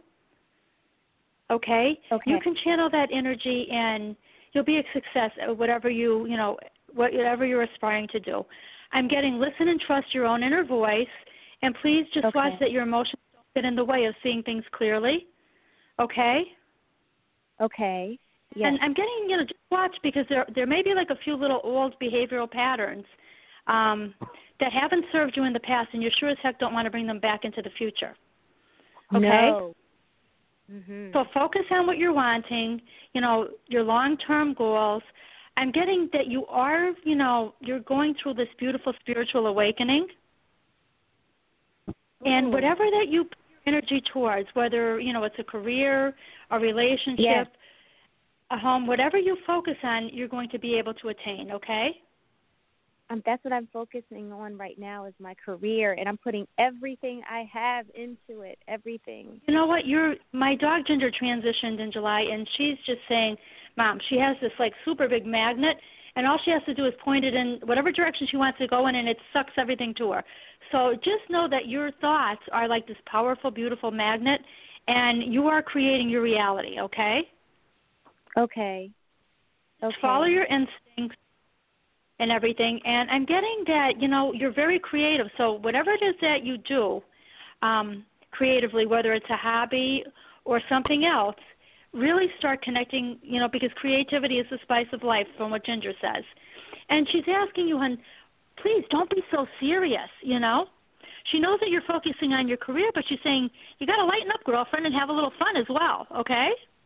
Okay? Okay. You can channel that energy and you'll be a success at whatever you, you know, whatever you're aspiring to do. I'm getting listen and trust your own inner voice, and please just okay. watch that your emotions don't get in the way of seeing things clearly. Okay? Okay. Yes. And I'm getting, you know, just watch because there there may be like a few little old behavioral patterns um, that haven't served you in the past, and you sure as heck don't want to bring them back into the future. Okay? No. Mm-hmm. So focus on what you're wanting, you know, your long-term goals. I'm getting that you are, you know, you're going through this beautiful spiritual awakening. Ooh. And whatever that you put your energy towards, whether, you know, it's a career, a relationship, yes. a home, whatever you focus on, you're going to be able to attain, okay? Um, that's what I'm focusing on right now is my career, and I'm putting everything I have into it, everything. You know what? You're, my dog Ginger transitioned in July, and she's just saying, Mom, she has this, like, super big magnet, and all she has to do is point it in whatever direction she wants to go in, and it sucks everything to her. So just know that your thoughts are like this powerful, beautiful magnet, and you are creating your reality, okay? Okay. Okay. Follow your instincts and everything. And I'm getting that, you know, you're very creative. So whatever it is that you do um, creatively, whether it's a hobby or something else, really start connecting, you know, because creativity is the spice of life, from what Ginger says. And she's asking you, hon, please don't be so serious, you know. She knows that you're focusing on your career, but she's saying, you got to lighten up, girlfriend, and have a little fun as well, okay?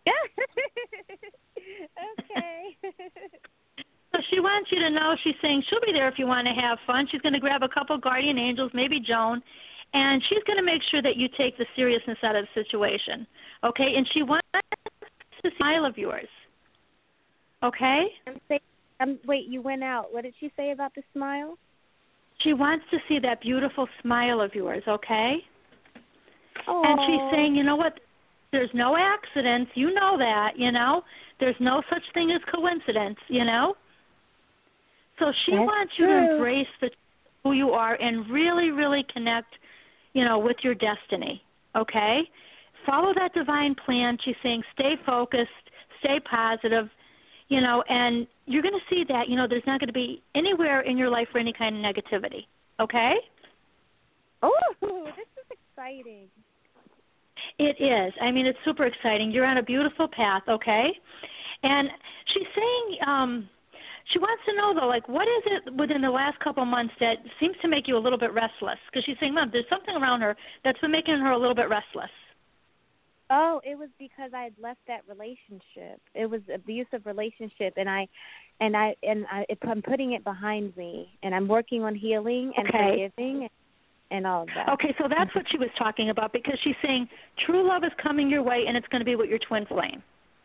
Okay. So she wants you to know, she's saying she'll be there if you want to have fun. She's going to grab a couple guardian angels, maybe Joan, and she's going to make sure that you take the seriousness out of the situation, okay? And she wants to smile of yours, okay? I'm saying, um, wait, you went out. What did she say about the smile? She wants to see that beautiful smile of yours, okay? Aww. And she's saying, you know what? There's no accidents. You know that, you know. There's no such thing as coincidence, you know. So she That's wants you true. to embrace the, who you are and really, really connect, you know, with your destiny, okay? Follow that divine plan. She's saying stay focused, stay positive, you know, and you're going to see that, you know, there's not going to be anywhere in your life for any kind of negativity, okay? Oh, this is exciting. It is. I mean, it's super exciting. You're on a beautiful path, okay? And she's saying um, she wants to know, though, like, what is it within the last couple of months that seems to make you a little bit restless? Because she's saying, Mom, there's something around her that's been making her a little bit restless. Oh, it was because I had left that relationship. It was abusive relationship, and I, and I, and I, I'm putting it behind me, and I'm working on healing and Okay. forgiving, and all of that. Okay, so that's what she was talking about, because she's saying true love is coming your way, and it's going to be with your twin flame.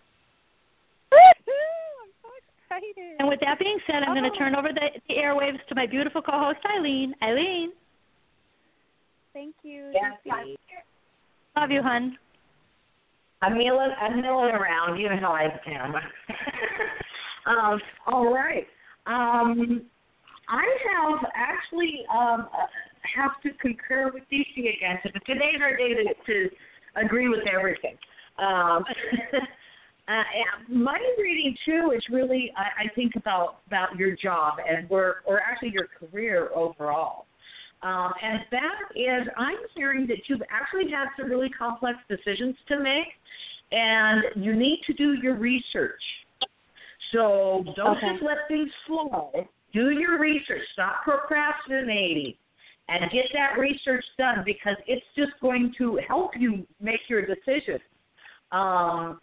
I'm so excited. And with that being said, I'm oh. going to turn over the, the airwaves to my beautiful co-host, Eileen. Eileen. Thank you. Yes, Lucy. Love you, hon. I'm milling, I'm milling around. You know how I am. um, all right. Um, I have actually um, uh, have to concur with D C again. So today's our day to, to agree with everything. Um, uh, my reading too is really, I, I think about about your job and work, or actually your career overall. Um, and that is, I'm hearing that you've actually had some really complex decisions to make, and you need to do your research. So don't Okay. just let things flow. Do your research. Stop procrastinating and get that research done, because it's just going to help you make your decision. Um,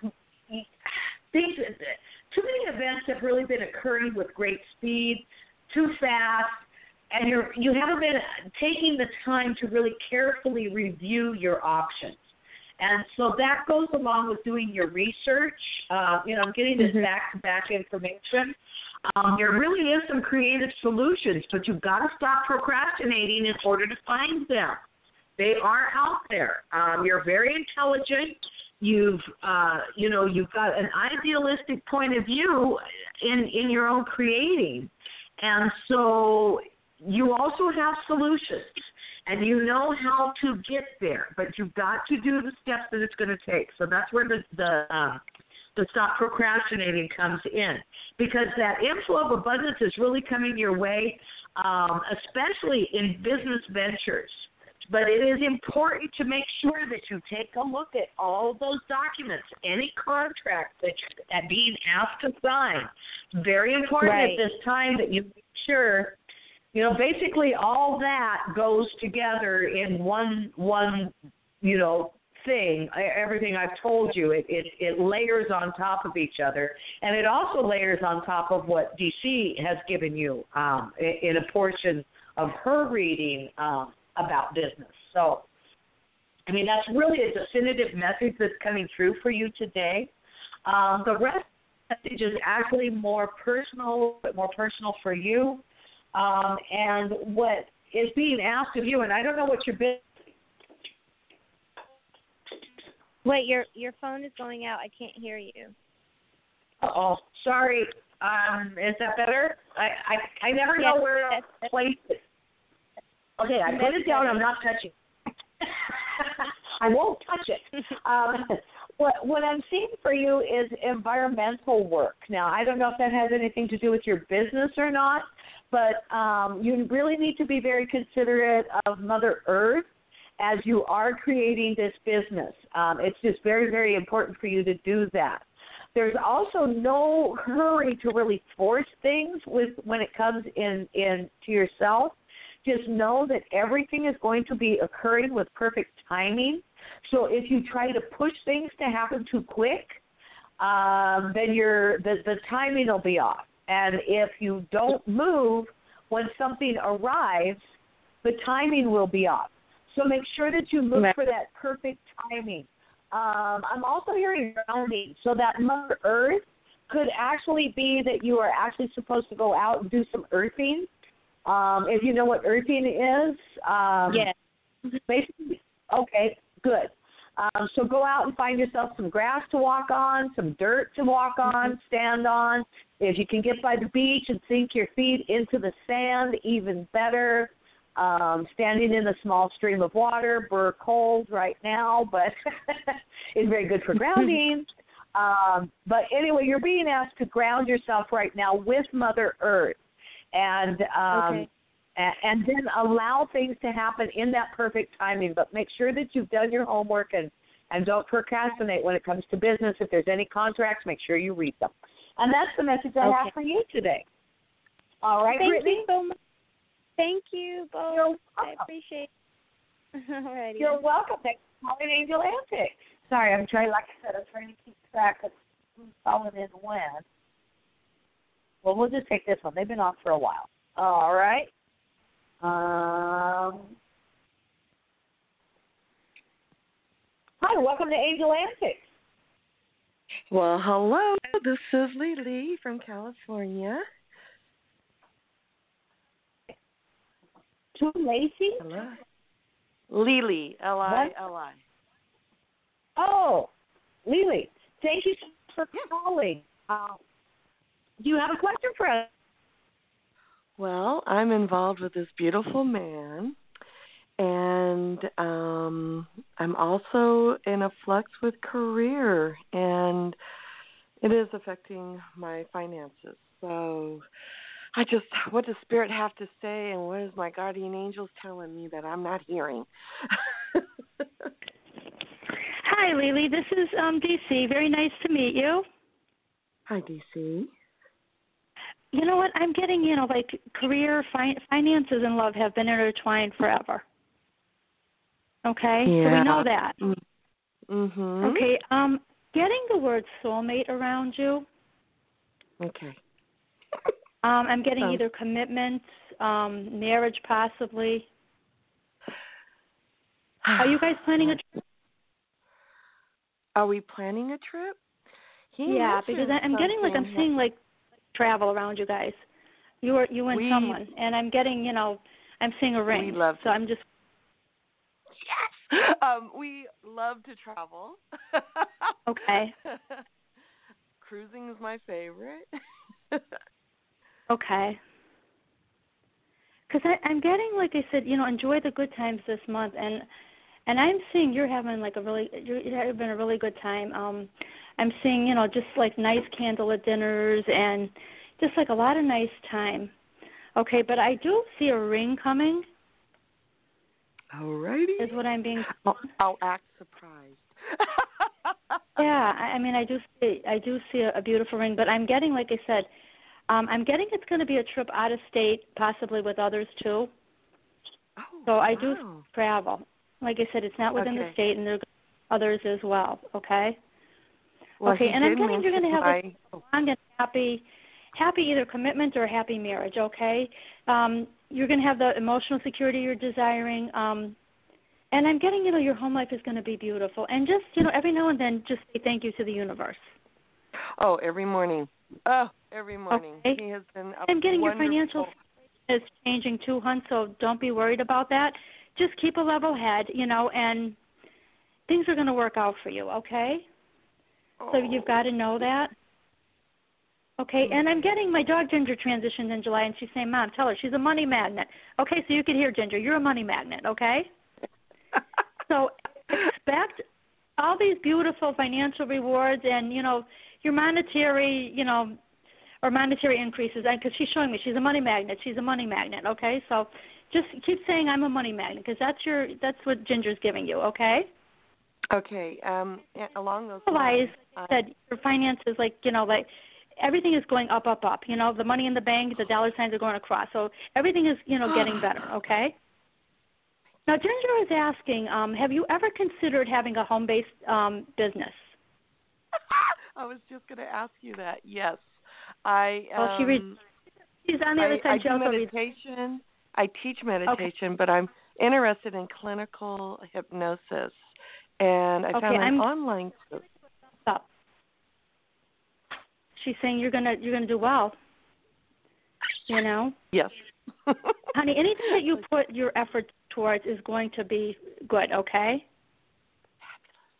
things, too many events have really been occurring with great speed, too fast, and you're, you haven't been taking the time to really carefully review your options. And so that goes along with doing your research, uh, you know, getting this Mhm. back-to-back information. Um, there really is some creative solutions, but you've got to stop procrastinating in order to find them. They are out there. Um, you're very intelligent. You've, uh, you know, you've got an idealistic point of view in, in your own creating. And so you also have solutions, and you know how to get there, but you've got to do the steps that it's going to take. So that's where the the, uh, the stop procrastinating comes in, because that inflow of abundance is really coming your way, um, especially in business ventures. But it is important to make sure that you take a look at all those documents, any contract that you're being asked to sign. It's very important Right. at this time that you make sure. You know, basically all that goes together in one, one, you know, thing. Everything I've told you, it, it, it layers on top of each other. And it also layers on top of what D C has given you um, in a portion of her reading um, about business. So, I mean, that's really a definitive message that's coming through for you today. Um, the rest of the message is actually more personal, more personal for you. Um, and what is being asked of you, and I don't know what your business. Wait, your your phone is going out. I can't hear you. Oh, sorry. Um, is that better? I, I, I never Yes, know where that's- to place it. Okay, I put it down. I'm not touching. I won't touch it. Um, what what I'm seeing for you is environmental work. Now, I don't know if that has anything to do with your business or not, but um, you really need to be very considerate of Mother Earth as you are creating this business. Um, it's just very, very important for you to do that. There's also no hurry to really force things with when it comes in, in to yourself. Just know that everything is going to be occurring with perfect timing. So if you try to push things to happen too quick, um, then your the, the timing will be off. And if you don't move when something arrives, the timing will be off. So make sure that you look for that perfect timing. Um, I'm also hearing grounding, so that Mother Earth could actually be that you are actually supposed to go out and do some earthing. Um, if you know what earthing is. Um, yes. Basically, okay, good. Um, so go out and find yourself some grass to walk on, some dirt to walk on, stand on. If you can get by the beach and sink your feet into the sand, even better. Um, standing in a small stream of water, we're cold right now, but it's very good for grounding. Um, but anyway, you're being asked to ground yourself right now with Mother Earth, and um, okay. and, and then allow things to happen in that perfect timing. But make sure that you've done your homework and, and don't procrastinate when it comes to business. If there's any contracts, make sure you read them. And that's the message I okay. have for you today. All right, Thank Brittany? you so much. Thank you both. You're I appreciate it. Alrighty. You're welcome. Thanks for calling Angel Antics. Sorry, I'm trying, like I said, I'm trying to keep track of who's calling in when. Well, we'll just take this one. They've been on for a while. All right. Um, hi, welcome to Angel Antics. Well, hello. This is Lily from California. To Lacey? Hello. Lily, L I L I. Oh, Lily, thank you for calling. Uh, do you have a question for us? Well, I'm involved with this beautiful man, and um, I'm also in a flux with career, and it is affecting my finances. So I just, what does Spirit have to say, and what is my guardian angels telling me that I'm not hearing? Hi, Lily. This is um, D C. Very nice to meet you. Hi, D C. You know what? I'm getting, you know, like career, fi- finances, and love have been intertwined forever. Okay? Yeah. So we know that. Mm-hmm. Okay. Um, getting the word soulmate around you. Okay. Um, I'm getting Um, either commitment, um, marriage possibly. Are you guys planning a trip? Are we planning a trip? He Yeah, because I, I'm getting like I'm something. seeing like travel around you guys. You are you and We- someone, and I'm getting, you know, I'm seeing a ring. We love so I'm just. Yes. Um, we love to travel. Okay. Cruising is my favorite. Okay. Because I'm getting, like I said, you know, enjoy the good times this month, and and I'm seeing you're having like a really, you're having a really good time. Um, I'm seeing, you know, just like nice candlelit dinners and just like a lot of nice time. Okay, but I do see a ring coming. Alrighty. Is what I'm being. I'll, I'll act surprised. Yeah, I, I mean, I do see, I do see a, a beautiful ring, but I'm getting, like I said, um, I'm getting it's going to be a trip out of state, possibly with others too. Oh, so I wow. do travel. Like I said, it's not within Okay. the state, and there are others as well. Okay. Well, okay, he and I'm did getting you're going to have my... a long and happy, happy either commitment or happy marriage. Okay. Um, you're going to have the emotional security you're desiring. Um, and I'm getting, you know, your home life is going to be beautiful. And just, you know, every now and then, just say thank you to the universe. Oh, every morning. Oh, every morning. Okay. He has been a I'm getting wonderful... your financial is changing too, hon, so don't be worried about that. Just keep a level head, you know, and things are going to work out for you, okay? Oh. So you've got to know that. Okay, and I'm getting my dog Ginger transitioned in July, and she's saying, Mom, tell her she's a money magnet. Okay, so you can hear Ginger. You're a money magnet, okay? So expect all these beautiful financial rewards and, you know, your monetary, you know, or monetary increases, because she's showing me she's a money magnet. She's a money magnet, okay? So just keep saying I'm a money magnet, because that's your that's what Ginger's giving you, okay? Okay. Um, along those Otherwise, lines, said your finances, like, you know, like everything is going up, up, up. You know, the money in the bank, the dollar signs are going across. So everything is, you know, getting better, okay? Now, Ginger is asking, um, have you ever considered having a home-based um, business? I was just going to ask you that. Yes. I um, well, she reads, she's on the other I, side. I She do also reads. meditation. I teach meditation, Okay. but I'm interested in clinical hypnosis, and I Okay, found an I'm, online course. Stop. She's saying you're gonna you're gonna do well. You know. Yes. Honey, anything that you put your effort towards is going to be good. Okay.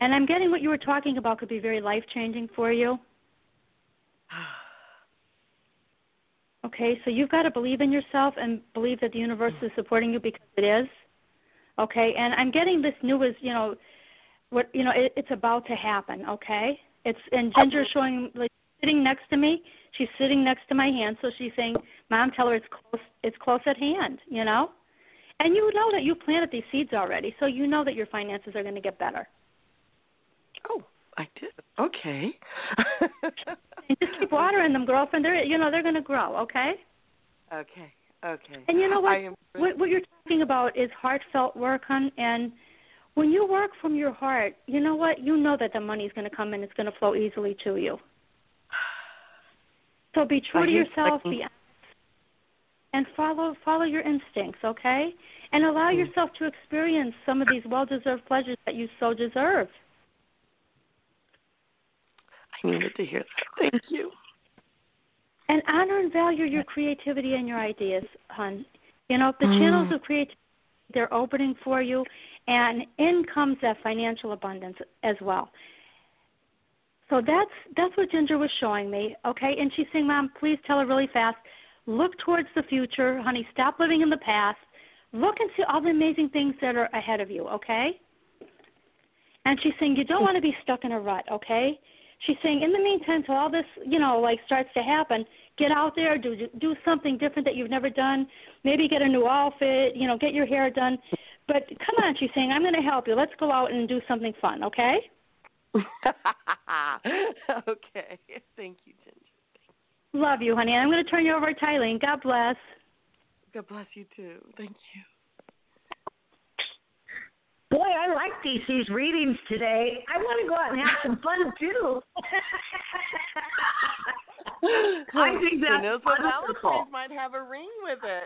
And I'm getting what you were talking about could be very life-changing for you. Okay, so you've got to believe in yourself and believe that the universe is supporting you because it is. Okay, and I'm getting this new as, you know, what you know, it, it's about to happen, okay? It's and Ginger's showing, like, sitting next to me. She's sitting next to my hand, so she's saying, Mom, tell her it's close, it's close at hand, you know? And you know that you planted these seeds already, so you know that your finances are going to get better. Oh, I did. Okay. And just keep watering them, girlfriend. They're, you know, they're going to grow, okay? Okay, okay. And you know what? I am... what? What you're talking about is heartfelt work, hon, and when you work from your heart, you know what? You know that the money's going to come and it's going to flow easily to you. So be true to yourself, be honest, and follow follow your instincts, okay? And allow mm. yourself to experience some of these well-deserved pleasures that you so deserve. I needed to hear that. Thank you. And honor and value your creativity and your ideas, hon. You know, the mm. channels of creativity, they're opening for you, and in comes that financial abundance as well. So that's that's what Ginger was showing me, okay? And she's saying, Mom, please tell her really fast, look towards the future, honey. Stop living in the past. Look and see all the amazing things that are ahead of you, okay? And she's saying you don't want to be stuck in a rut, okay? She's saying in the meantime, till all this, you know, like starts to happen, get out there, do do something different that you've never done. Maybe get a new outfit, you know, get your hair done. But come on, she's saying, I'm going to help you. Let's go out and do something fun, okay? Okay. Thank you, Ginger. Love you, honey. I'm going to turn you over to Tylene. God bless. God bless you, too. Thank you. Boy, I like D C's readings today. I want to go out and have some fun, too. I think that's knows what Valentine's might have a ring with it.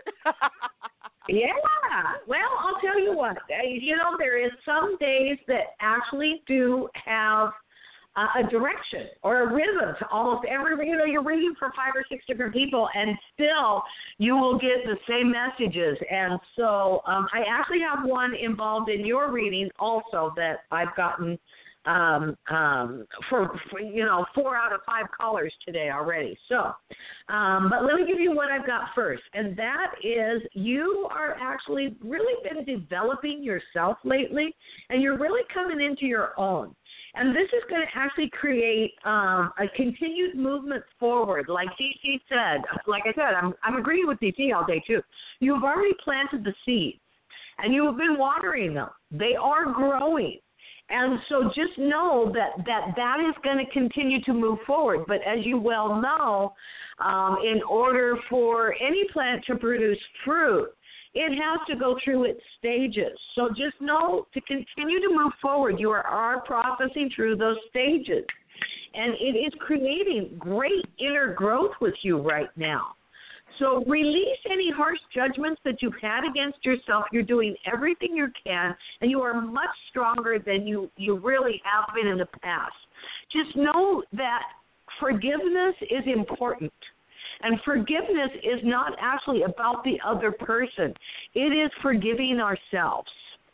Yeah. Well, I'll tell you what. You know, there is some days that actually do have uh, a direction or a rhythm to almost every, you know, you're reading for five or six different people and still you will get the same messages. And so um, I actually have one involved in your reading also that I've gotten Um, um, for, for, you know, four out of five callers today already. So, um, but let me give you what I've got first, and that is you are actually really been developing yourself lately, and you're really coming into your own. And this is going to actually create um, a continued movement forward. Like D C said, like I said, I'm, I'm agreeing with D C all day, too. You've already planted the seeds, and you have been watering them. They are growing. And so just know that that, that is going to continue to move forward. But as you well know, um, in order for any plant to produce fruit, it has to go through its stages. So just know to continue to move forward. You are, are processing through those stages. And it is creating great inner growth with you right now. So release any harsh judgments that you've had against yourself. You're doing everything you can, and you are much stronger than you, you really have been in the past. Just know that forgiveness is important, and forgiveness is not actually about the other person. It is forgiving ourselves.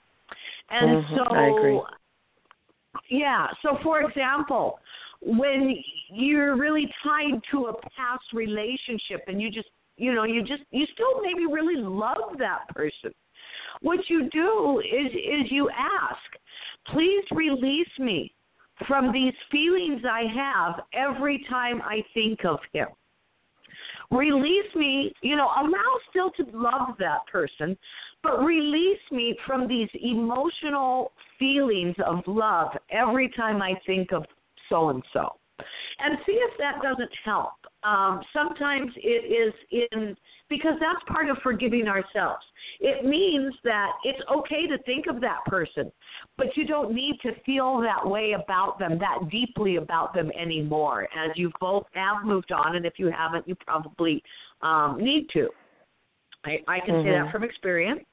And mm-hmm, so, I agree. Yeah, so for example, when you're really tied to a past relationship and you just You know, you just you still maybe really love that person. What you do is is you ask, please release me from these feelings I have every time I think of him. Release me, you know, allow still to love that person, but release me from these emotional feelings of love every time I think of so-and-so. And see if that doesn't help. Um, sometimes it is in, because that's part of forgiving ourselves. It means that it's okay to think of that person, but you don't need to feel that way about them, that deeply about them anymore, as you both have moved on, and if you haven't, you probably um, need to. I, I can mm-hmm. say that from experience.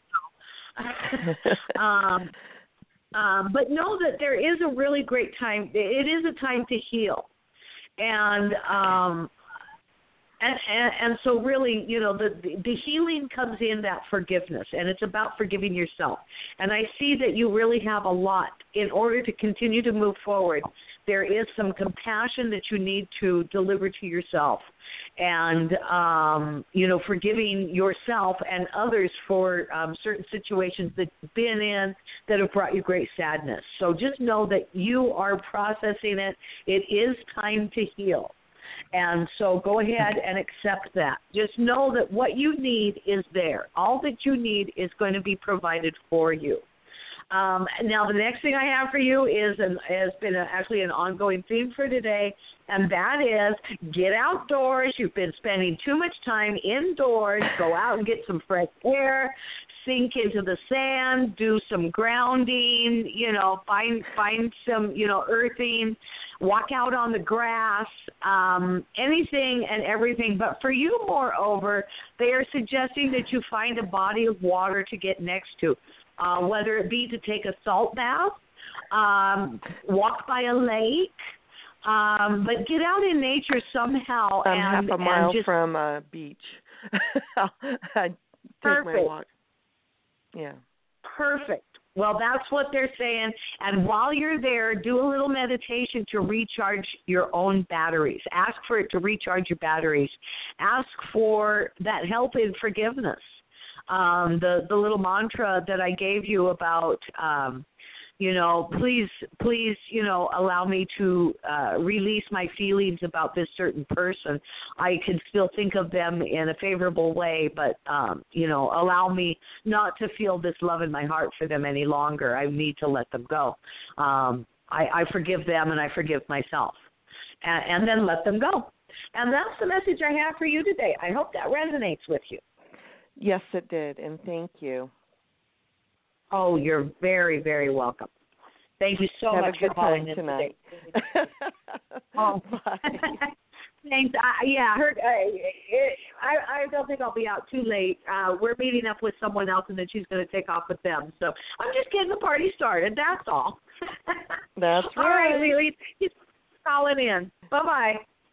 um, um, but know that there is a really great time. It is a time to heal. And um, And, and and so really, you know, the the healing comes in that forgiveness, and it's about forgiving yourself. And I see that you really have a lot. In order to continue to move forward, there is some compassion that you need to deliver to yourself, and um, you know, forgiving yourself and others for um, certain situations that you've been in that have brought you great sadness. So just know that you are processing it. It is time to heal. And so go ahead and accept that. Just know that what you need is there. All that you need is going to be provided for you. Um, now, the next thing I have for you is an, has been a, actually an ongoing theme for today, and that is get outdoors. You've been spending too much time indoors. Go out and get some fresh air. Sink into the sand. Do some grounding. You know, find find some you know earthing. Walk out on the grass, um, anything and everything. But for you, moreover, they are suggesting that you find a body of water to get next to, uh, whether it be to take a salt bath, um, walk by a lake, um, but get out in nature somehow. I'm and, half a mile just, from a beach. I take perfect. my walk. Yeah. Perfect. Well, that's what they're saying. And while you're there, do a little meditation to recharge your own batteries. Ask for it to recharge your batteries. Ask for that help in forgiveness. Um, the, the little mantra that I gave you about, um, you know, please, please, you know, allow me to uh, release my feelings about this certain person. I can still think of them in a favorable way, but, um, you know, allow me not to feel this love in my heart for them any longer. I need to let them go. Um, I, I forgive them and I forgive myself. And, and then let them go. And that's the message I have for you today. I hope that resonates with you. Yes, it did, and thank you. Oh, you're very, very welcome. Thank you so Have much a good for calling time in tonight. today. Oh, thanks. I, yeah, I heard. I, it, I I don't think I'll be out too late. Uh, we're meeting up with someone else, and then she's going to take off with them. So I'm just getting the party started. That's all. That's right. All right, Lily. Just calling in. Bye bye.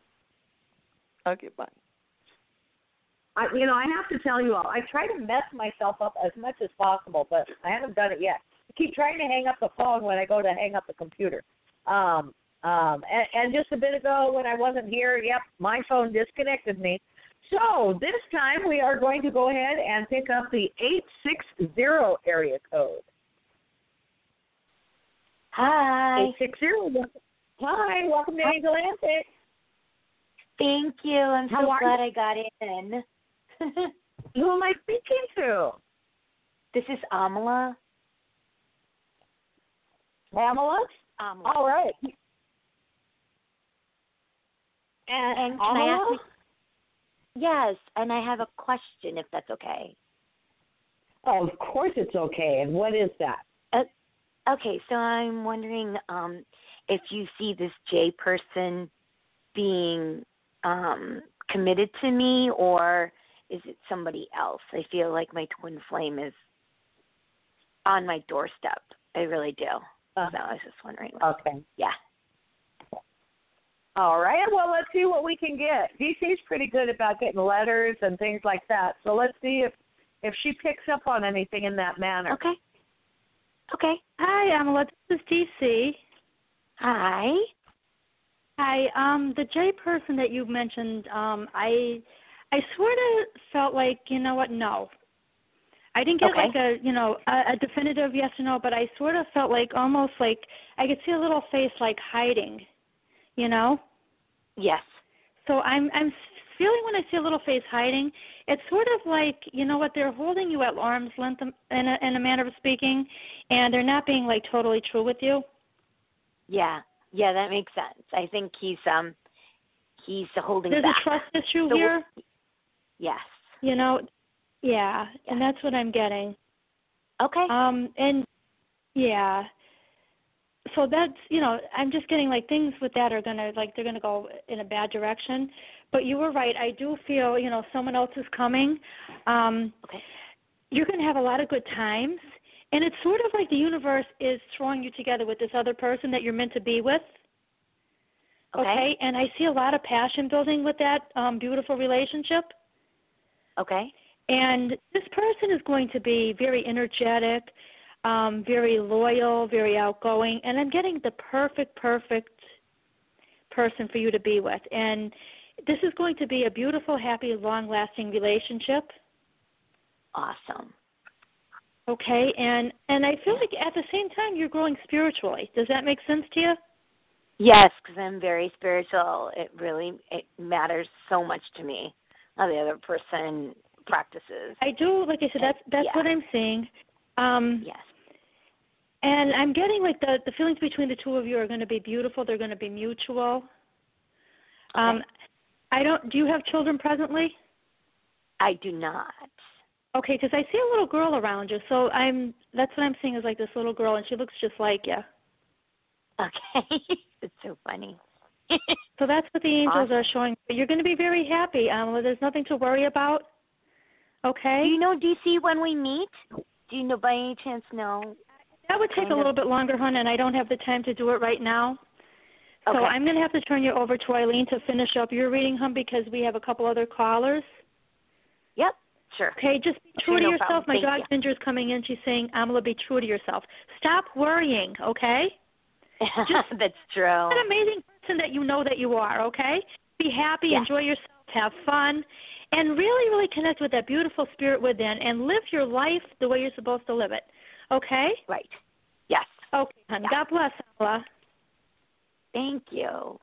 Okay, bye. I, you know, I have to tell you all, I try to mess myself up as much as possible, but I haven't done it yet. I keep trying to hang up the phone when I go to hang up the computer. Um, um, and, and just a bit ago when I wasn't here, yep, my phone disconnected me. So this time we are going to go ahead and pick up the eight six zero area code. Hi. eight six zero. Hi, welcome to Angel Antics. Thank you. I'm How so are glad you? I got in. Who am I speaking to? This is Amala. Pamela? Amala. All right. And, And can I ask you? Yes, and I have a question, if that's okay. Oh, of course it's okay. And what is that? Uh, okay, so I'm wondering um, if you see this J person being um, committed to me, or is it somebody else? I feel like my twin flame is on my doorstep. I really do. Uh, so I was just wondering. Okay. Yeah. All right. Well, let's see what we can get. D C's pretty good about getting letters and things like that. So let's see if, if she picks up on anything in that manner. Okay. Okay. Hi, Amala. This is D C. Hi. Hi. Um, the J person that you mentioned, um, I I sort of felt like, you know what, no. I didn't get Okay. like a, you know, a, a definitive yes or no, but I sort of felt like almost like I could see a little face like hiding, you know? Yes. So I'm I'm feeling when I see a little face hiding, it's sort of like, you know what, they're holding you at arm's length in a, in a manner of speaking, and they're not being like totally true with you. Yeah. Yeah, that makes sense. I think he's um he's holding There's back. a trust issue So, here. Yes. You know, yeah, Yeah. and that's what I'm getting. Okay. Um, and yeah, so that's, you know, I'm just getting like things with that are gonna like they're gonna go in a bad direction. But you were right. I do feel, you know, someone else is coming. Um, okay. You're gonna have a lot of good times, and it's sort of like the universe is throwing you together with this other person that you're meant to be with. Okay. okay? And I see a lot of passion building with that um, beautiful relationship. Okay. And this person is going to be very energetic, um, very loyal, very outgoing, and I'm getting the perfect, perfect person for you to be with. And this is going to be a beautiful, happy, long-lasting relationship. Awesome. Okay, and, and I feel like at the same time you're growing spiritually. Does that make sense to you? Yes, because I'm very spiritual. It really it matters so much to me how the other person practices. I do, like I said, that's that's yeah. what I'm seeing. Um, yes. And I'm getting like the, the feelings between the two of you are going to be beautiful. They're going to be mutual. Okay. Um, I don't. Do you have children presently? I do not. Okay, because I see a little girl around you, so I'm. That's what I'm seeing is like this little girl, and she looks just like you. Okay, it's so funny. So that's what the angels awesome. are showing. You're going to be very happy. Um, well, there's nothing to worry about. Okay. Do you know D C when we meet? Do you know by any chance know? That would take kind a little of... bit longer, hon, and I don't have the time to do it right now. Okay. So I'm going to have to turn you over to Eileen to finish up your reading, hon, because we have a couple other callers. Yep. Sure. Okay, just be true sure, to no yourself. problem. My Thank dog you. Ginger's coming in. She's saying, Amala, be true to yourself. Stop worrying, okay? Just That's true. An amazing person that you know that you are, okay? Be happy, yeah. enjoy yourself, have fun, and really, really connect with that beautiful spirit within and live your life the way you're supposed to live it, okay? Right. Yes. Okay, honey. Yeah. God bless, Amala. Thank you.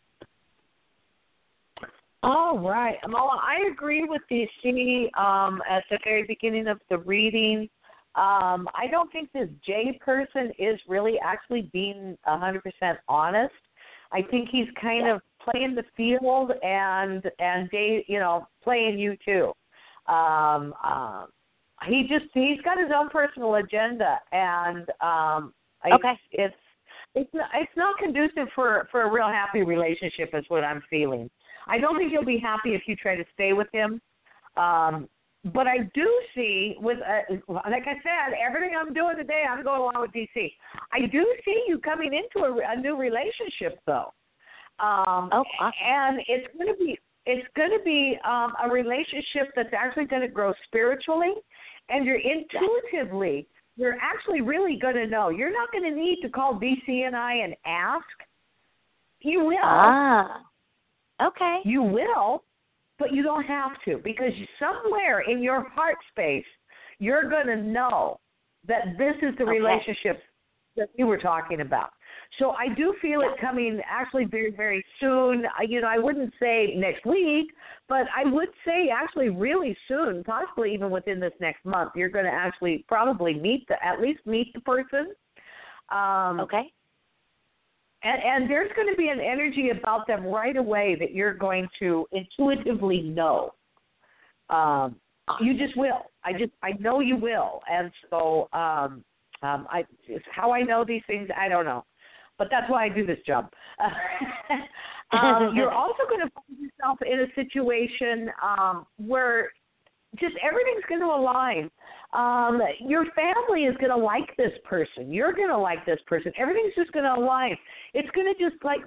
All right. Amala, I agree with D C um, at the very beginning of the reading. Um, I don't think this J person is really actually being one hundred percent honest. I think he's kind yeah. of playing the field and, and they, you know, playing you too. Um, uh, he just, he's got his own personal agenda, and um, okay. it's, it's, not, it's not conducive for, for a real happy relationship is what I'm feeling. I don't think you'll be happy if you try to stay with him. Um, but I do see, with uh, like I said, everything I'm doing today, I'm going along with D C. I do see you coming into a, a new relationship, though. Um, oh, awesome. And it's going to be it's going to be um, a relationship that's actually going to grow spiritually, and you're intuitively, you're actually really going to know. You're not going to need to call D C and I and ask. You will. Ah. Okay. You will, but you don't have to, because somewhere in your heart space, you're going to know that this is the okay. relationship that you were talking about. So I do feel it coming actually very, very soon. You know, I wouldn't say next week, but I would say actually really soon, possibly even within this next month, you're going to actually probably meet the, at least meet the person. Um, okay. And, and there's going to be an energy about them right away that you're going to intuitively know. Um, you just will. I just I know you will. And so um, um, I how I know these things, I don't know. But that's why I do this job. um, you're also going to find yourself in a situation um, where just everything's going to align. Um, your family is going to like this person. You're going to like this person. Everything's just going to align. It's going to just like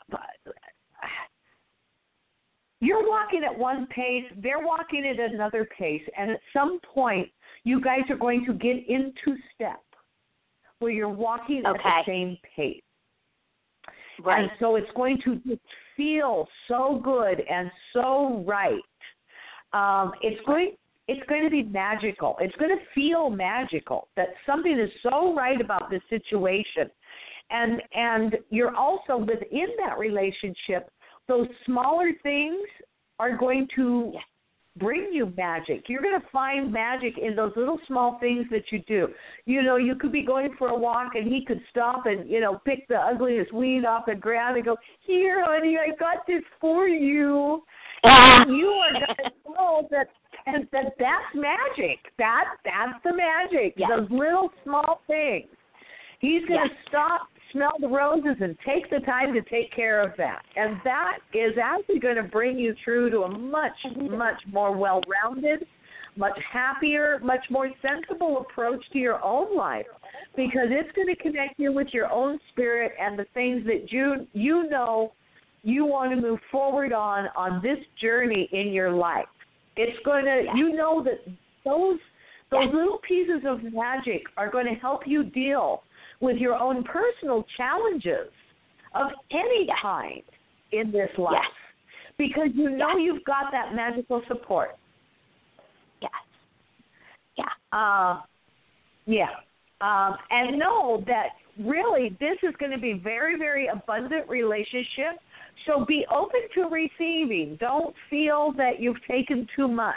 you're walking at one pace, they're walking at another pace, and at some point you guys are going to get into step where you're walking okay. at the same pace. Right. And so it's going to just feel so good and so right. Um, it's going it's going to be magical. It's going to feel magical that something is so right about this situation. And and you're also within that relationship, those smaller things are going to bring you magic. You're going to find magic in those little small things that you do. You know, you could be going for a walk and he could stop and, you know, pick the ugliest weed off the ground and go, here, honey, I got this for you. And you are going to know that, and that that's magic. That, that's the magic, yes. those little small things. He's going to yes. stop, smell the roses, and take the time to take care of that. And that is actually going to bring you through to a much, much more well-rounded, much happier, much more sensible approach to your own life, because it's going to connect you with your own spirit and the things that you you know you want to move forward on on this journey in your life. It's going to, yes. you know that those those yes. little pieces of magic are going to help you deal with your own personal challenges of any yes. kind in this life. Yes. Because you know yes. you've got that magical support. Yes. Yeah. Uh, yeah. Um, and know that really this is going to be very, very abundant relationship. So be open to receiving. Don't feel that you've taken too much.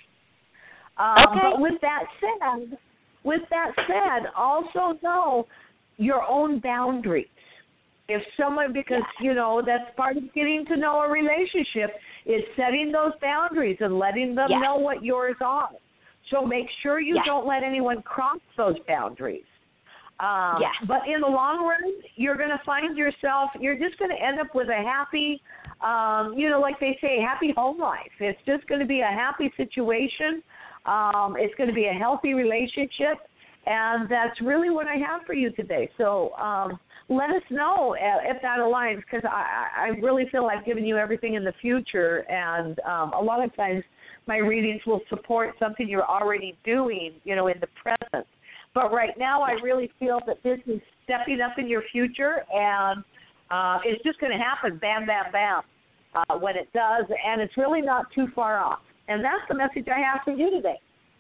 Um, okay. But with that said, with that said, also know your own boundaries. If someone, because, yeah. you know, that's part of getting to know a relationship is setting those boundaries and letting them yeah. know what yours are. So make sure you yeah. don't let anyone cross those boundaries. Um, yeah. But in the long run, you're going to find yourself, you're just going to end up with a happy, um, you know, like they say, happy home life. It's just going to be a happy situation. Um, it's going to be a healthy relationship. And that's really what I have for you today. So um, let us know if that aligns, because I, I really feel I've given you everything in the future. And um, a lot of times my readings will support something you're already doing, you know, in the present. But right now I really feel that this is stepping up in your future, and uh, it's just going to happen, bam, bam, bam, uh, when it does. And it's really not too far off. And that's the message I have for you today.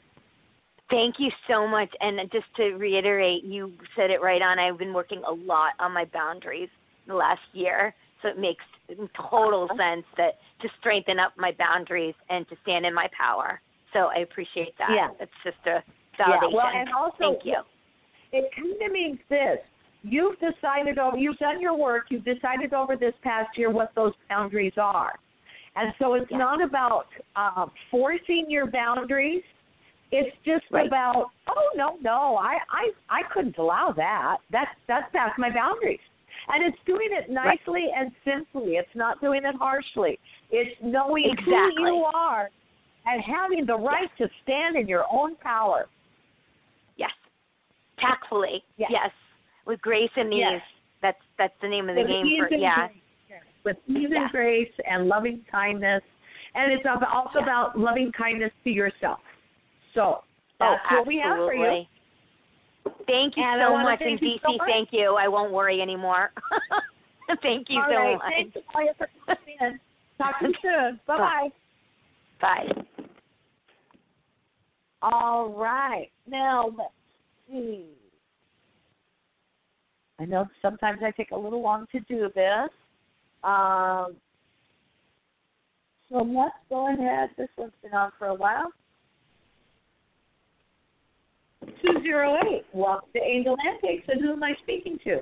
Thank you so much. And just to reiterate, you said it right on. I've been working a lot on my boundaries the last year. So it makes total sense that to strengthen up my boundaries and to stand in my power. So I appreciate that. Yeah. It's just a validation. Yeah. Well, and also, thank you. It kind of means this. You've decided over, you've done your work, you've decided over this past year what those boundaries are. And so it's yeah. not about uh, forcing your boundaries. It's just right. about, oh, no, no, I, I, I couldn't allow that. That's, that's past my boundaries. And it's doing it nicely right. and simply. It's not doing it harshly. It's knowing exactly. who you are and having the right yes. to stand in your own power. Yes. Tactfully. Yes. yes. With grace and ease. Yes. That's that's the name of the With game ease for and yeah. Grace. With ease yeah. and grace and loving kindness. And it's also yeah. about loving kindness to yourself. So that's oh, what we have for you. Thank you and so much. And D C, so much. thank you. I won't worry anymore. Thank you All so right. much. Thanks for coming in. Talk to you soon. Bye-bye. Bye. All right. Now, let's see. I know sometimes I take a little long to do this. Um, so let's go ahead. This one's been on for a while. two zero eight. Welcome to Angel Antiques. And who am I speaking to?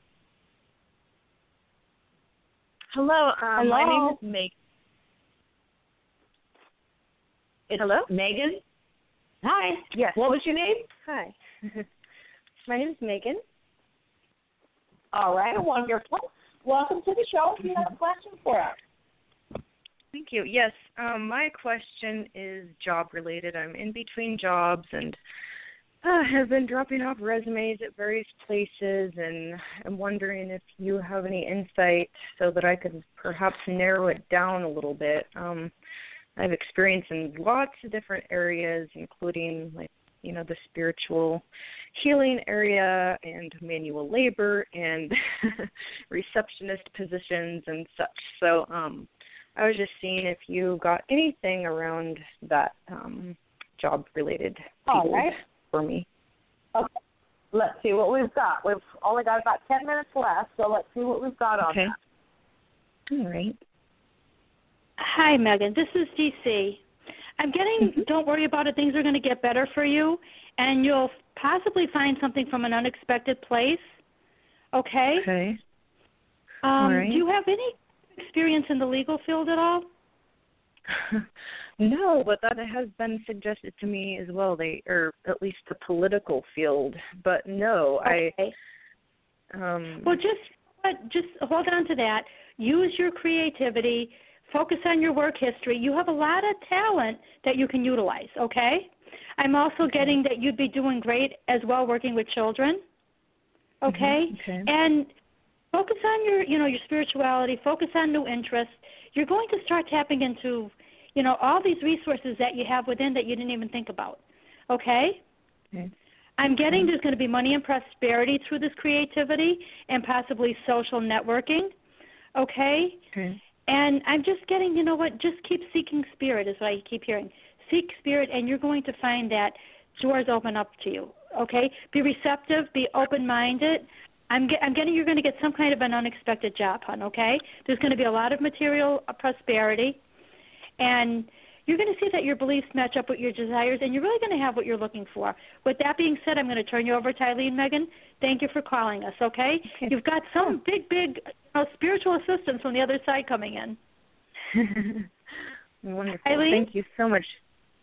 Hello. Um, Hello. My name is Megan. It's Hello? Megan? Hi. Yes. What was your name? Hi. My name is Megan. All right. Wonderful. Welcome to the show. If you have a question for us. Thank you. Yes. Um, my question is job related. I'm in between jobs and uh, have been dropping off resumes at various places, and I'm wondering if you have any insight so that I could perhaps narrow it down a little bit. Um, I have experience in lots of different areas, including like, you know, the spiritual healing area and manual labor and receptionist positions and such. So um, I was just seeing if you got anything around that um, job-related All right. for me. Okay. Let's see what we've got. We've only got about ten minutes left, so let's see what we've got on okay. that. All right. Hi, Megan. This is D C. I'm getting, mm-hmm. don't worry about it, things are going to get better for you, and you'll possibly find something from an unexpected place, okay? Okay. Um, all right. Do you have any experience in the legal field at all? No, but that has been suggested to me as well, They, or at least the political field, but no, okay. I... Um, well, just, just hold on to that. Use your creativity. Focus on your work history. You have a lot of talent that you can utilize, okay? I'm also okay. getting that you'd be doing great as well working with children, okay? Mm-hmm. Okay. And focus on your, you know, your spirituality, focus on new interests. You're going to start tapping into, you know, all these resources that you have within that you didn't even think about. Okay? Okay. I'm getting there's going to be money and prosperity through this creativity and possibly social networking. Okay? Okay. And I'm just getting, you know what, just keep seeking spirit is what I keep hearing. Seek spirit, and you're going to find that doors open up to you. Okay? Be receptive, be open-minded. I'm, get, I'm getting you're going to get some kind of an unexpected job, hon, okay? There's going to be a lot of material uh, prosperity, and you're going to see that your beliefs match up with your desires, and you're really going to have what you're looking for. With that being said, I'm going to turn you over to Eileen, Megan. Thank you for calling us, okay? okay. You've got some big, big uh, spiritual assistance from the other side coming in. Wonderful. Eileen? Thank you so much.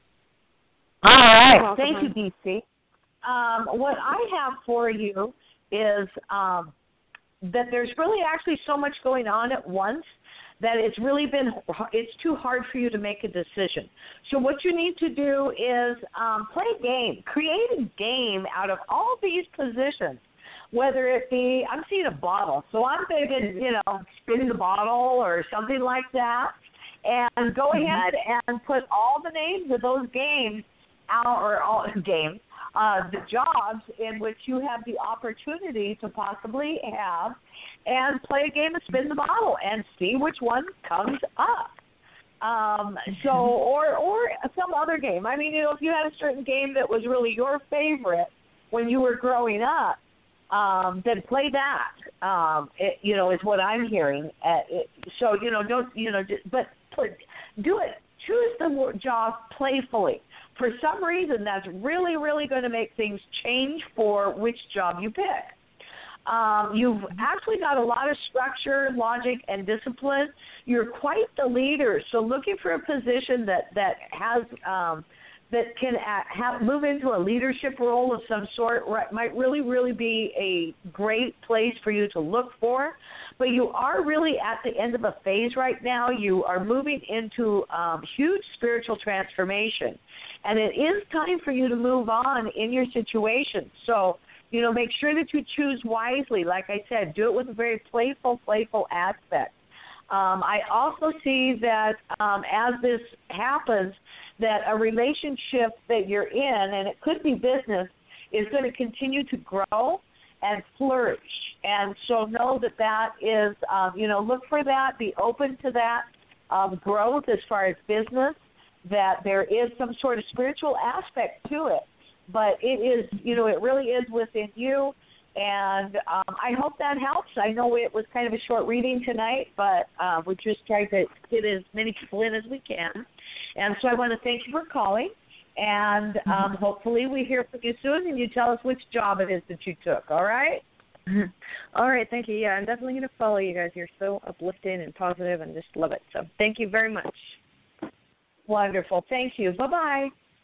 All right. Welcome, Thank hon. you, D C. Um, what I have for you is um, that there's really actually so much going on at once that it's really been, it's too hard for you to make a decision. So what you need to do is um, play a game. Create a game out of all these positions, whether it be, I'm seeing a bottle, so I'm thinking, you know, spin the bottle or something like that, and go ahead and put all the names of those games out, or all games, uh, the jobs in which you have the opportunity to possibly have, and play a game of spin the bottle and see which one comes up. Um, so, or or some other game. I mean, you know, if you had a certain game that was really your favorite when you were growing up, um, then play that. Um, it, you know, is what I'm hearing. Uh, it, so, you know, don't you know, just, but put, do it. Choose the job playfully. For some reason, that's really, really going to make things change for which job you pick. Um, you've actually got a lot of structure, logic, and discipline. You're quite the leader, so looking for a position that that has um, that can have, move into a leadership role of some sort might really, really be a great place for you to look for. But you are really at the end of a phase right now. You are moving into um, huge spiritual transformation, and it is time for you to move on in your situation. So, you know, make sure that you choose wisely. Like I said, do it with a very playful, playful aspect. Um, I also see that um, as this happens, that a relationship that you're in, and it could be business, is going to continue to grow and flourish. And so know that that is, um, you know, look for that, be open to that um, growth as far as business, that there is some sort of spiritual aspect to it. But it is, you know, it really is within you, and um, I hope that helps. I know it was kind of a short reading tonight, but uh, we just tried to get as many people in as we can. And so I want to thank you for calling, and um, hopefully we hear from you soon, and you tell us which job it is that you took, all right? All right, thank you. Yeah, I'm definitely going to follow you guys. You're so uplifting and positive, and just love it. So thank you very much. Wonderful. Thank you. Bye-bye.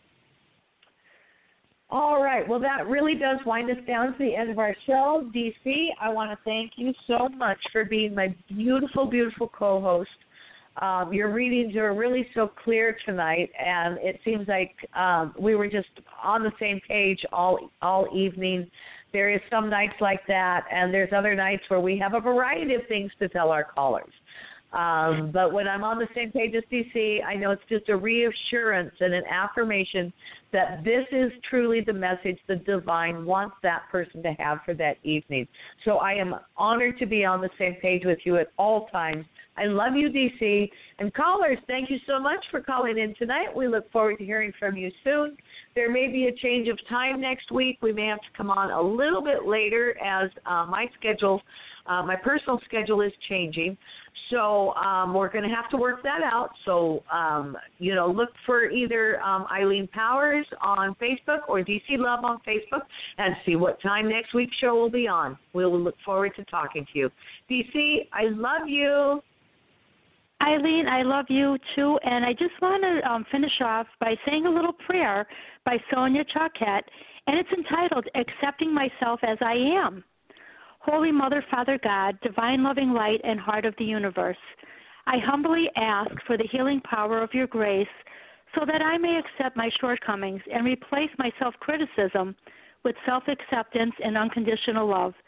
All right. Well, that really does wind us down to the end of our show. D C, I want to thank you so much for being my beautiful, beautiful co-host. Um, your readings are really so clear tonight, and it seems like um, we were just on the same page all all evening. There is some nights like that, and there's other nights where we have a variety of things to tell our callers. Um, but when I'm on the same page as D C, I know it's just a reassurance and an affirmation that this is truly the message the divine wants that person to have for that evening. So I am honored to be on the same page with you at all times. I love you, D C. And callers, thank you so much for calling in tonight. We look forward to hearing from you soon. There may be a change of time next week. We may have to come on a little bit later as uh, my schedule, uh, my personal schedule is changing. So um, we're going to have to work that out. So, um, you know, look for either um, Eileen Powers on Facebook or D C Love on Facebook and see what time next week's show will be on. We'll look forward to talking to you. D C, I love you. Eileen, I love you too, and I just want to um, finish off by saying a little prayer by Sonia Choquette, and it's entitled, Accepting Myself as I Am. Holy Mother, Father God, divine loving light and heart of the universe, I humbly ask for the healing power of your grace so that I may accept my shortcomings and replace my self-criticism with self-acceptance and unconditional love.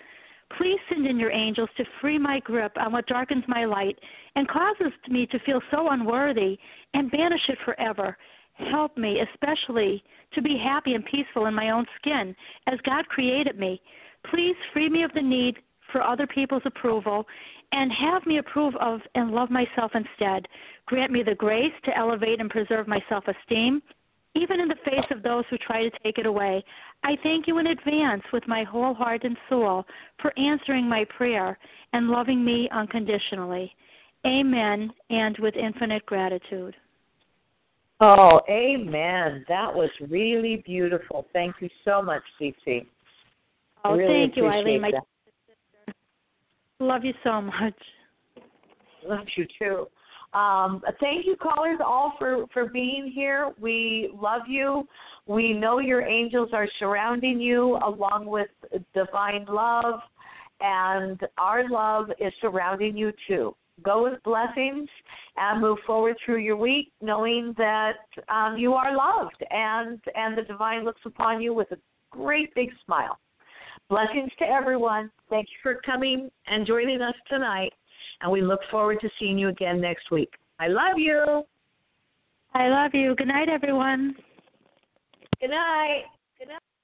Please send in your angels to free my grip on what darkens my light and causes me to feel so unworthy and banish it forever. Help me, especially, to be happy and peaceful in my own skin as God created me. Please free me of the need for other people's approval and have me approve of and love myself instead. Grant me the grace to elevate and preserve my self-esteem, even in the face of those who try to take it away. I thank you in advance with my whole heart and soul for answering my prayer and loving me unconditionally. Amen, and with infinite gratitude. Oh, amen. That was really beautiful. Thank you so much, Cece. Oh, really thank you, Eileen. My that. sister. Love you so much. Love you too. Um, thank you, callers, all for, for being here. We love you. We know your angels are surrounding you along with divine love, and our love is surrounding you too. Go with blessings and move forward through your week knowing that um, you are loved, and, and the divine looks upon you with a great big smile. Blessings to everyone. Thank you for coming and joining us tonight, and we look forward to seeing you again next week. I love you. I love you. Good night, everyone. Good night. Good night.